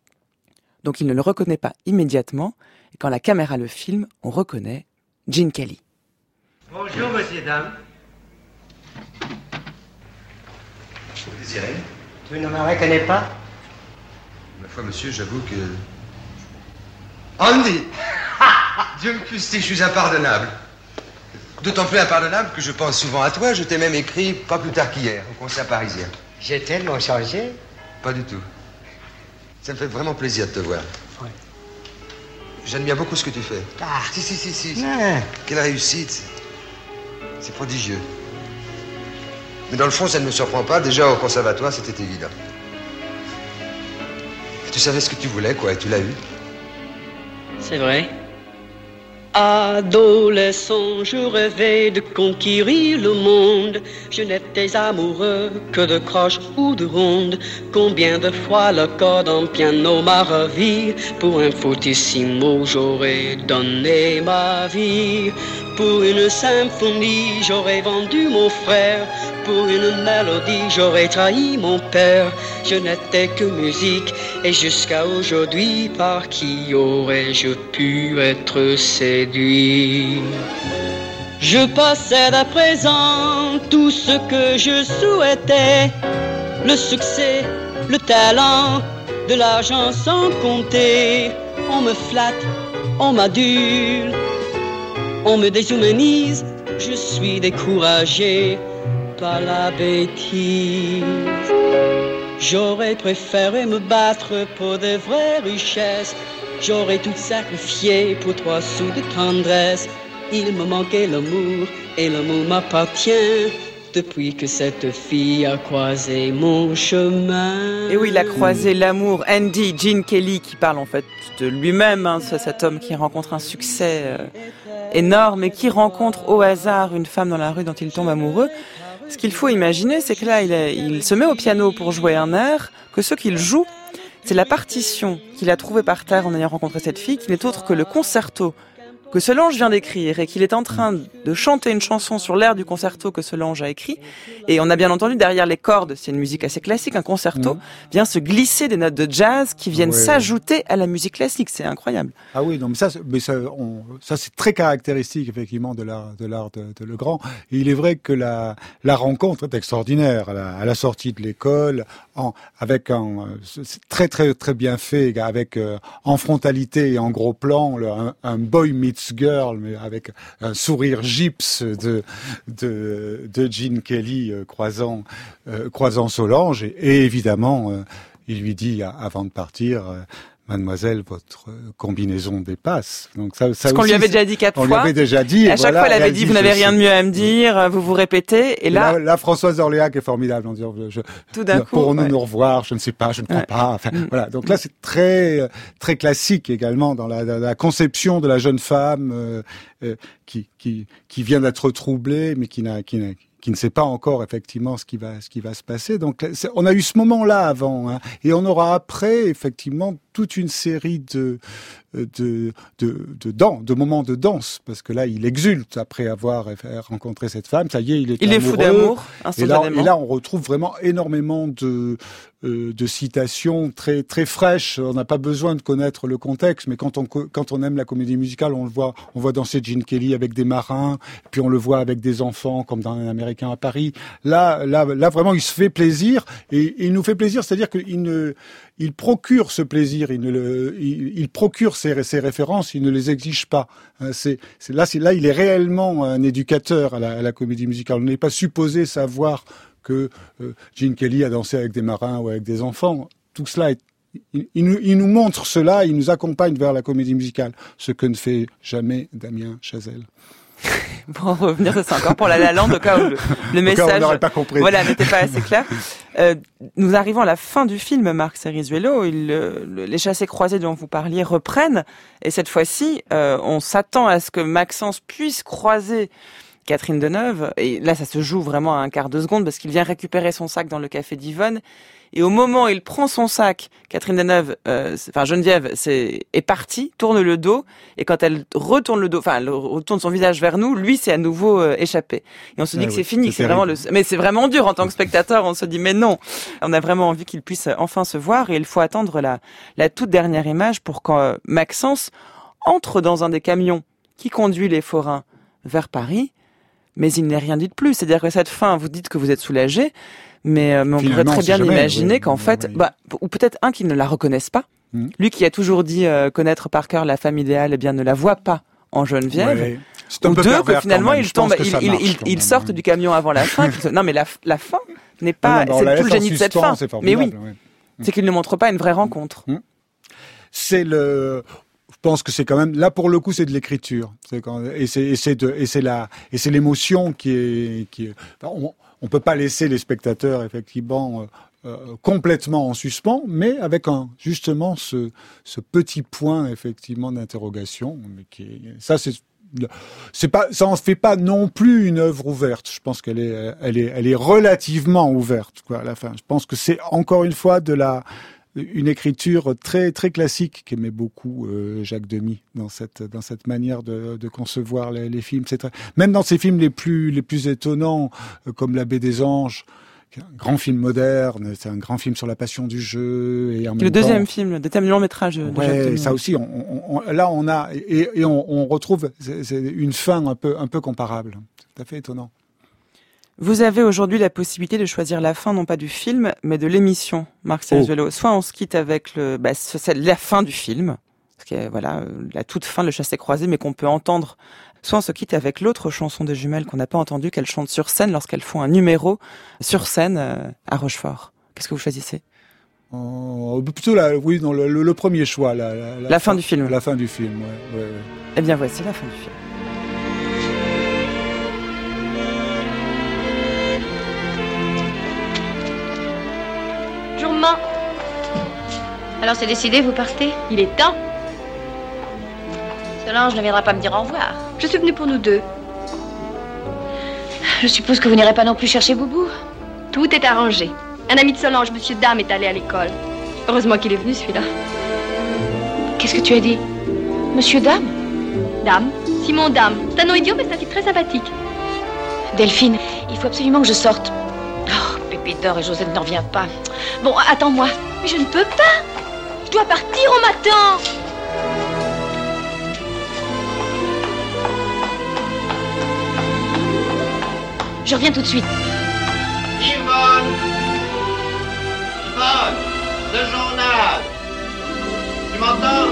Donc il ne le reconnaît pas immédiatement. Et quand la caméra le filme, on reconnaît Gene Kelly. Bonjour, monsieur, dame. Vous désirez? Tu ne me reconnais pas? Ma foi, monsieur, j'avoue que... Andy! Dieu me puisse, je suis impardonnable. D'autant plus impardonnable que je pense souvent à toi. Je t'ai même écrit pas plus tard qu'hier, au concert parisien. J'ai tellement changé? Pas du tout. Ça me fait vraiment plaisir de te voir. Oui. J'admire beaucoup ce que tu fais. Ah. Si, si, si, si. Ah. Quelle réussite. C'est prodigieux. Mais dans le fond, ça ne me surprend pas. Déjà, au conservatoire, c'était évident. Tu savais ce que tu voulais, quoi, et tu l'as eu. C'est vrai. Adolescent, je rêvais de conquérir le monde. Je n'étais amoureux que de croches ou de rondes. Combien de fois le corde en piano m'a ravi. Pour un fortissimo, j'aurais donné ma vie. Pour une symphonie, j'aurais vendu mon frère. Pour une mélodie, j'aurais trahi mon père. Je n'étais que musique, et jusqu'à aujourd'hui, par qui aurais-je pu être séduit? Je possède à présent tout ce que je souhaitais. Le succès, le talent, de l'argent sans compter. On me flatte, on m'adule, on me déshumanise. Je suis découragé par la bêtise. J'aurais préféré me battre pour de vraies richesses. J'aurais tout sacrifié pour trois sous de tendresse. Il me manquait l'amour et l'amour m'appartient depuis que cette fille a croisé mon chemin. Et oui, il a croisé l'amour. Andy, Gene Kelly, qui parle en fait de lui-même, hein, c'est cet homme qui rencontre un succès euh, énorme et qui rencontre au hasard une femme dans la rue dont il tombe amoureux. Ce qu'il faut imaginer, c'est que là, il, a, il se met au piano pour jouer un air, que ce qu'il joue, c'est la partition qu'il a trouvée par terre en ayant rencontré cette fille, qui n'est autre que le concerto que Solange vient d'écrire et qu'il est en train de chanter une chanson sur l'air du concerto que Solange a écrit. Et on a bien entendu derrière les cordes, c'est une musique assez classique, un concerto, mmh. vient se glisser des notes de jazz qui viennent ouais, s'ajouter ouais. à la musique classique. C'est incroyable. Ah oui, non, mais ça, mais ça, on, ça c'est très caractéristique effectivement de l'art, de l'art de, de Legrand. Et il est vrai que la, la rencontre est extraordinaire à la, à la sortie de l'école, en, avec un, c'est très très très bien fait, avec euh, en frontalité et en gros plan, le, un, un boy meets girl, mais avec un sourire gypse de de, de Gene Kelly euh, croisant euh, croisant Solange et, et évidemment euh, il lui dit avant de partir euh, Mademoiselle, votre combinaison dépasse. Donc ça, ça Ce qu'on aussi, lui avait déjà dit quatre on fois. On lui avait déjà dit. Et à chaque voilà, fois, elle avait elle dit, dit, vous n'avez je rien de mieux à me dire, vous vous répétez. Et là, là, là Françoise d'Orléac est formidable en disant, je, tout d'un coup, pourrons-nous ouais. nous revoir? Je ne sais pas, je ne crois ouais. pas. Enfin, mm. voilà. Donc là, c'est très, très classique également dans la, la, la conception de la jeune femme euh, euh, qui, qui, qui vient d'être troublée, mais qui n'a, qui n'a qui ne sait pas encore effectivement ce qui va ce qui va se passer. Donc on a eu ce moment-là avant, hein, et on aura après effectivement toute une série de de de de dans, de moments de danse, parce que là il exulte après avoir rencontré cette femme. Ça y est, il est il amoureux. est fou d'amour. Et là, et là on retrouve vraiment énormément de euh, de citations très très fraîches. On n'a pas besoin de connaître le contexte, mais quand on quand on aime la comédie musicale, on le voit on voit danser Gene Kelly avec des marins, puis on le voit avec des enfants comme dans Un Américain à Paris. Là là là vraiment il se fait plaisir et, et il nous fait plaisir, c'est-à-dire qu'il ne il procure ce plaisir, il ne le il, il procure ses, ses références, il ne les exige pas. C'est, c'est là c'est là il est réellement un éducateur à la, à la comédie musicale. On n'est pas supposé savoir que euh, Gene Kelly a dansé avec des marins ou avec des enfants. Tout cela est Il, il, nous, il nous montre cela, il nous accompagne vers la comédie musicale, ce que ne fait jamais Damien Chazelle. Pour en revenir, ça c'est encore pour La La Land, au cas où le, le message, on pas compris. Voilà, n'était pas assez clair. Euh, nous arrivons à la fin du film, Marc Cerizuelo, il, le, les chassés-croisés dont vous parliez reprennent, et cette fois-ci, euh, on s'attend à ce que Maxence puisse croiser Catherine Deneuve, et là ça se joue vraiment à un quart de seconde parce qu'il vient récupérer son sac dans le café d'Yvonne, et au moment où il prend son sac, Catherine Deneuve, euh, enfin Geneviève, c'est, est partie, tourne le dos, et quand elle retourne le dos, enfin elle retourne son visage vers nous, lui c'est à nouveau euh, échappé. Et on se dit ah que oui, c'est fini, c'est, c'est vraiment le, mais c'est vraiment dur en tant que spectateur, on se dit mais non, on a vraiment envie qu'il puisse enfin se voir, et il faut attendre la, la toute dernière image pour quand euh, Maxence entre dans un des camions qui conduit les forains vers Paris, mais il n'est rien dit de plus. C'est-à-dire que cette fin, vous dites que vous êtes soulagé, mais, euh, mais on pourrait très bien jamais, imaginer oui, qu'en oui, fait, oui. Bah, ou peut-être un qui ne la reconnaisse pas. Mmh. Lui qui a toujours dit euh, connaître par cœur la femme idéale, eh bien ne la voit pas en Geneviève. Oui. Ou deux, que finalement il tombe, il, il, il, il sortent du camion avant la fin. Non, mais la, la fin n'est pas, non, non, c'est tout le génie de cette fin. Mais oui, oui. C'est qu'il ne montre pas une vraie rencontre. Mmh. C'est le... Je pense que c'est quand même là pour le coup c'est de l'écriture, c'est quand, et c'est et c'est de et c'est la et c'est l'émotion qui est qui est, on, on peut pas laisser les spectateurs effectivement euh, complètement en suspens, mais avec un, justement ce, ce petit point effectivement d'interrogation. Mais qui est, ça, c'est, c'est pas, ça en fait pas non plus une œuvre ouverte. Je pense qu'elle est, elle est, elle est relativement ouverte, quoi, à la fin. Je pense que c'est encore une fois de la, une écriture très très classique qu'aimait beaucoup euh, Jacques Demy dans cette dans cette manière de, de concevoir les, les films. C'est très... Même dans ses films les plus les plus étonnants, euh, comme La Baie des Anges, qui est un grand film moderne, c'est un grand film sur la passion du jeu et en même le deuxième temps... film, le deuxième long métrage de ouais, Jacques Demy. Ça aussi, on, on, là on a et, et on, on retrouve c'est, c'est une fin un peu un peu comparable. C'est tout à fait étonnant. Vous avez aujourd'hui la possibilité de choisir la fin, non pas du film, mais de l'émission, Marc Cerizuelo. Oh. Soit on se quitte avec le, bah, c'est la fin du film, ce qui est, voilà, la toute fin, le chassé-croisé, mais qu'on peut entendre. Soit on se quitte avec l'autre chanson des jumelles qu'on n'a pas entendue, qu'elles chantent sur scène lorsqu'elles font un numéro sur scène euh, à Rochefort. Qu'est-ce que vous choisissez? Oh, plutôt la, oui, non, le, le, le premier choix, la, la, la, la fin, fin du film. La fin du film, ouais, ouais, ouais. Eh bien, voici la fin du film. Alors c'est décidé, vous partez? Il est temps. Solange ne viendra pas me dire au revoir. Je suis venue pour nous deux. Je suppose que vous n'irez pas non plus chercher Boubou? Tout est arrangé. Un ami de Solange, Monsieur Dame, est allé à l'école. Heureusement qu'il est venu, celui-là. Qu'est-ce que tu as dit? Monsieur Dame? Dame? Simon Dame. C'est un nom idiot, mais c'est un type très sympathique. Delphine, il faut absolument que je sorte. Oh, Pépé dort et Josette n'en revient pas. Bon, attends-moi. Mais je ne peux pas. Je dois partir, on m'attend. Je reviens tout de suite. Yvonne! Yvonne! Le journal! Tu m'entends?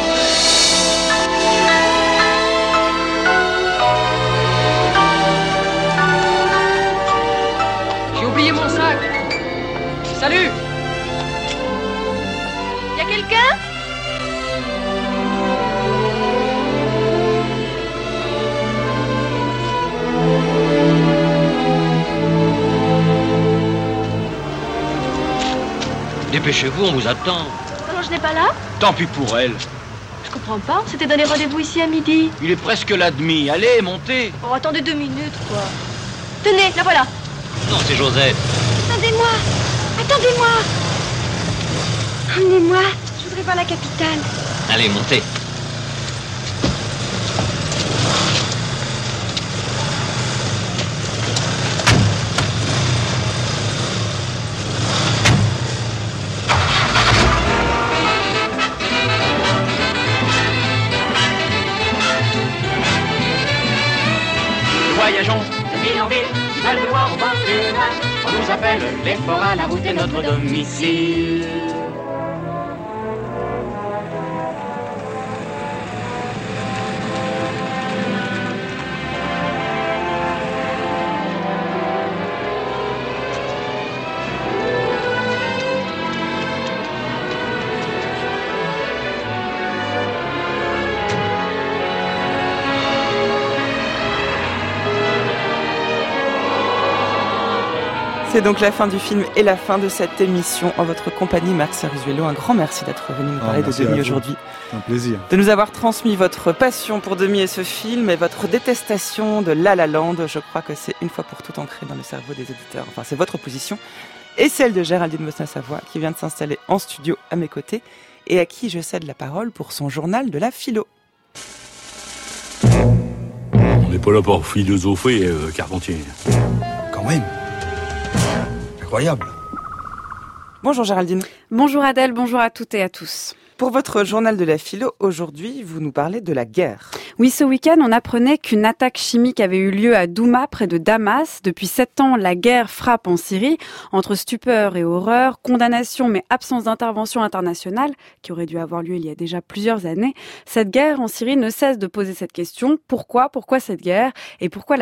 J'ai oublié mon sac. Salut! Y a quelqu'un? Dépêchez-vous, on vous attend. Solange n'est pas là? Tant pis pour elle. Je comprends pas, on s'était donné rendez-vous ici à midi. Il est presque la demi. Allez, montez. Oh, attendez deux minutes, quoi. Tenez, la voilà. Non, c'est Josette. Attendez-moi. Attendez-moi. Emmenez-moi. Je voudrais voir la capitale. Allez, montez. Voyageons de ville en ville, mal de voir au bord du lac. On nous appelle les forains, la route est notre domicile. C'est donc la fin du film et la fin de cette émission. En votre compagnie, Marc Cerizuelo, un grand merci d'être venu nous parler oh, de Demy aujourd'hui. C'est un plaisir. De nous avoir transmis votre passion pour Demy et ce film et votre détestation de La La Land. Je crois que c'est une fois pour toutes ancré dans le cerveau des auditeurs. Enfin, c'est votre position et celle de Géraldine Mosna-Savoie qui vient de s'installer en studio à mes côtés et à qui je cède la parole pour son journal de la philo. On n'est pas là pour philosopher, euh, Carpentier. Quand même. Incroyable. Bonjour Géraldine. Bonjour Adèle, bonjour à toutes et à tous. Pour votre journal de la philo, aujourd'hui, vous nous parlez de la guerre. Oui, ce week-end, on apprenait qu'une attaque chimique avait eu lieu à Douma, près de Damas. Depuis sept ans, la guerre frappe en Syrie. Entre stupeur et horreur, condamnation mais absence d'intervention internationale, qui aurait dû avoir lieu il y a déjà plusieurs années, cette guerre en Syrie ne cesse de poser cette question. Pourquoi ? Pourquoi cette guerre ? Et pourquoi la guerre ?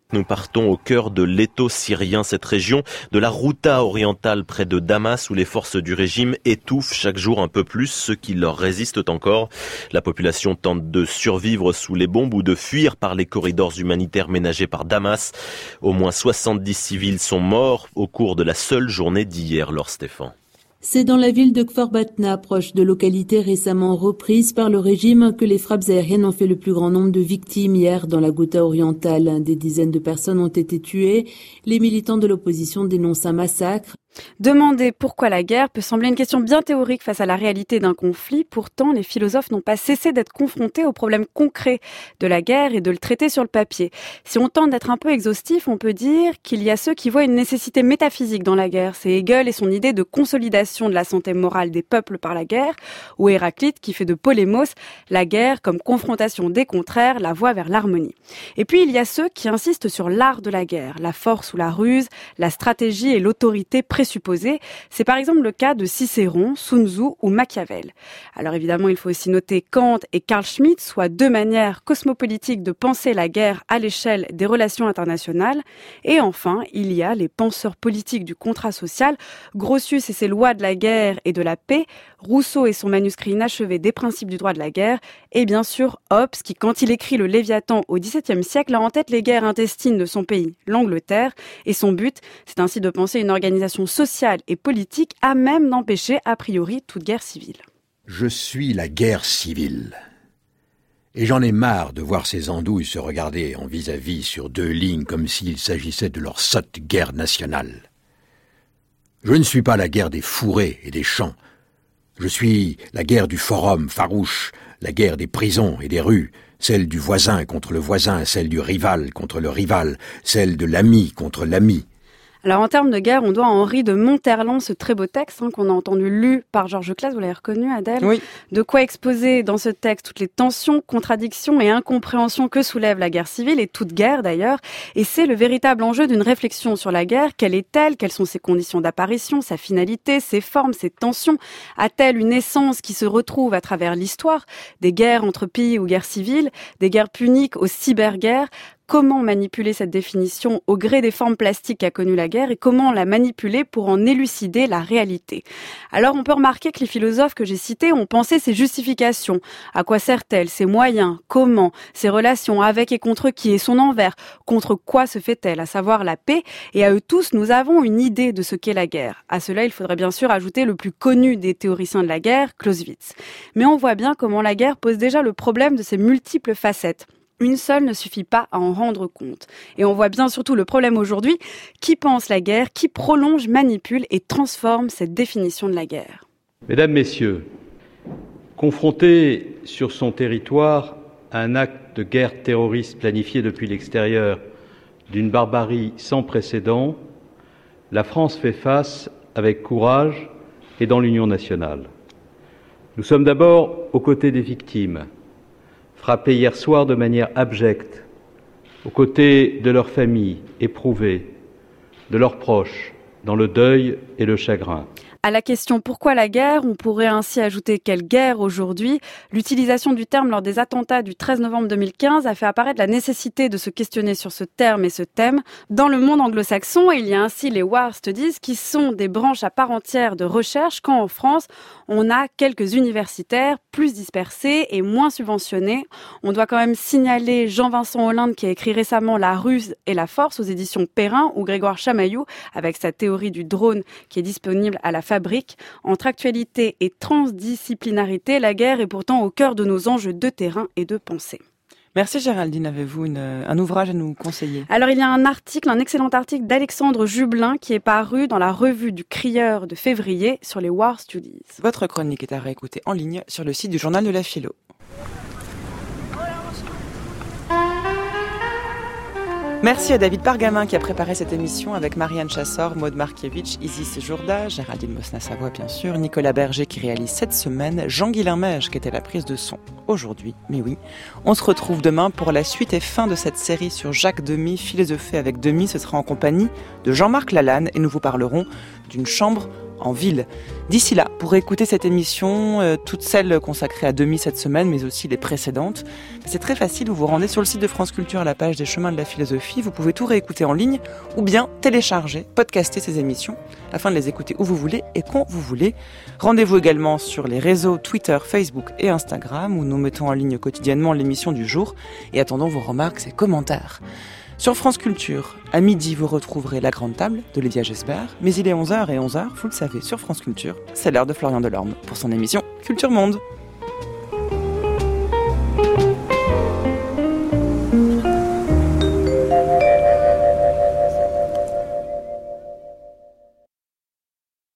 Nous partons au cœur de l'étau syrien, cette région de la Ghouta orientale près de Damas où les forces du régime étouffent chaque jour un peu plus ceux qui leur résistent encore. La population tente de survivre sous les bombes ou de fuir par les corridors humanitaires ménagés par Damas. Au moins soixante-dix civils sont morts au cours de la seule journée d'hier, Laure Stéphane. C'est dans la ville de Kfar Batna, proche de localités récemment reprises par le régime, que les frappes aériennes ont fait le plus grand nombre de victimes hier dans la Ghouta orientale. Des dizaines de personnes ont été tuées. Les militants de l'opposition dénoncent un massacre. Demander pourquoi la guerre peut sembler une question bien théorique face à la réalité d'un conflit. Pourtant, les philosophes n'ont pas cessé d'être confrontés aux problèmes concrets de la guerre et de le traiter sur le papier. Si on tente d'être un peu exhaustif, on peut dire qu'il y a ceux qui voient une nécessité métaphysique dans la guerre. C'est Hegel et son idée de consolidation de la santé morale des peuples par la guerre, ou Héraclite qui fait de Polémos la guerre comme confrontation des contraires, la voie vers l'harmonie. Et puis il y a ceux qui insistent sur l'art de la guerre, la force ou la ruse, la stratégie et l'autorité présupposée. C'est par exemple le cas de Cicéron, Sun Tzu ou Machiavel. Alors évidemment, il faut aussi noter Kant et Carl Schmitt, soit deux manières cosmopolitiques de penser la guerre à l'échelle des relations internationales. Et enfin, il y a les penseurs politiques du contrat social, Grotius et ses lois de la guerre et de la paix, Rousseau et son manuscrit inachevé des principes du droit de la guerre, et bien sûr Hobbes qui, quand il écrit le Léviathan au dix-septième siècle, a en tête les guerres intestines de son pays, l'Angleterre, et son but, c'est ainsi de penser une organisation sociale et politique à même d'empêcher a priori toute guerre civile. Je suis la guerre civile. Et j'en ai marre de voir ces andouilles se regarder en vis-à-vis sur deux lignes comme s'il s'agissait de leur sotte guerre nationale. Je ne suis pas la guerre des fourrés et des champs. Je suis la guerre du forum farouche, la guerre des prisons et des rues, celle du voisin contre le voisin, celle du rival contre le rival, celle de l'ami contre l'ami. Alors en termes de guerre, on doit à Henri de Monterland ce très beau texte hein, qu'on a entendu lu par Georges Claes, vous l'avez reconnu Adèle ? Oui. De quoi exposer dans ce texte toutes les tensions, contradictions et incompréhensions que soulève la guerre civile et toute guerre d'ailleurs. Et c'est le véritable enjeu d'une réflexion sur la guerre. Quelle est-elle ? Quelles sont ses conditions d'apparition, sa finalité, ses formes, ses tensions ? A-t-elle une essence qui se retrouve à travers l'histoire ? Des guerres entre pays ou guerres civiles, des guerres puniques aux cyberguerres ? Comment manipuler cette définition au gré des formes plastiques qu'a connu la guerre et comment la manipuler pour en élucider la réalité. Alors on peut remarquer que les philosophes que j'ai cités ont pensé ces justifications. À quoi sert-elle ? Ses moyens ? Comment ? Ses relations avec et contre qui ? Et son envers ? Contre quoi se fait-elle ? À savoir la paix. Et à eux tous, nous avons une idée de ce qu'est la guerre. À cela, il faudrait bien sûr ajouter le plus connu des théoriciens de la guerre, Clausewitz. Mais on voit bien comment la guerre pose déjà le problème de ses multiples facettes. Une seule ne suffit pas à en rendre compte. Et on voit bien surtout le problème aujourd'hui, qui pense la guerre, qui prolonge, manipule et transforme cette définition de la guerre. Mesdames, Messieurs, confronté sur son territoire à un acte de guerre terroriste planifié depuis l'extérieur d'une barbarie sans précédent, la France fait face avec courage et dans l'union nationale. Nous sommes d'abord aux côtés des victimes, frappés hier soir de manière abjecte, aux côtés de leurs familles éprouvées, de leurs proches, dans le deuil et le chagrin. À la question « Pourquoi la guerre ?», on pourrait ainsi ajouter « Quelle guerre aujourd'hui ?». L'utilisation du terme lors des attentats du treize novembre deux mille quinze a fait apparaître la nécessité de se questionner sur ce terme et ce thème. Dans le monde anglo-saxon, il y a ainsi les War Studies qui sont des branches à part entière de recherche, quand en France, on a quelques universitaires plus dispersés et moins subventionnés. On doit quand même signaler Jean-Vincent Hollande qui a écrit récemment La ruse et la force aux éditions Perrin, ou Grégoire Chamaillou avec sa théorie du drone qui est disponible à la Fabrique. Entre actualité et transdisciplinarité, la guerre est pourtant au cœur de nos enjeux de terrain et de pensée. Merci Géraldine, avez-vous une, un ouvrage à nous conseiller ? Alors il y a un article, un excellent article d'Alexandre Jublin qui est paru dans la revue du Crieur de février sur les War Studies. Votre chronique est à réécouter en ligne sur le site du Journal de la Philo. Merci à David Pargamin qui a préparé cette émission avec Marianne Chassor, Maud Markiewicz, Isis Jourda, Géraldine Mosna-Savoie bien sûr, Nicolas Berger qui réalise cette semaine, Jean-Guilain Mège qui était la prise de son aujourd'hui. Mais oui, on se retrouve demain pour la suite et fin de cette série sur Jacques Demy, philosopher avec Demy. Ce sera en compagnie de Jean-Marc Lalanne et nous vous parlerons d'une chambre en ville. D'ici là, pour écouter cette émission, euh, toutes celles consacrées à Demy cette semaine, mais aussi les précédentes, c'est très facile, vous vous rendez sur le site de France Culture à la page des chemins de la philosophie, vous pouvez tout réécouter en ligne ou bien télécharger, podcaster ces émissions afin de les écouter où vous voulez et quand vous voulez. Rendez-vous également sur les réseaux Twitter, Facebook et Instagram où nous mettons en ligne quotidiennement l'émission du jour et attendons vos remarques et commentaires. Sur France Culture, à midi, vous retrouverez La Grande Table de Lydia Gesbert, mais il est onze heures et onze heures, vous le savez, sur France Culture, c'est l'heure de Florian Delorme pour son émission Culture Monde.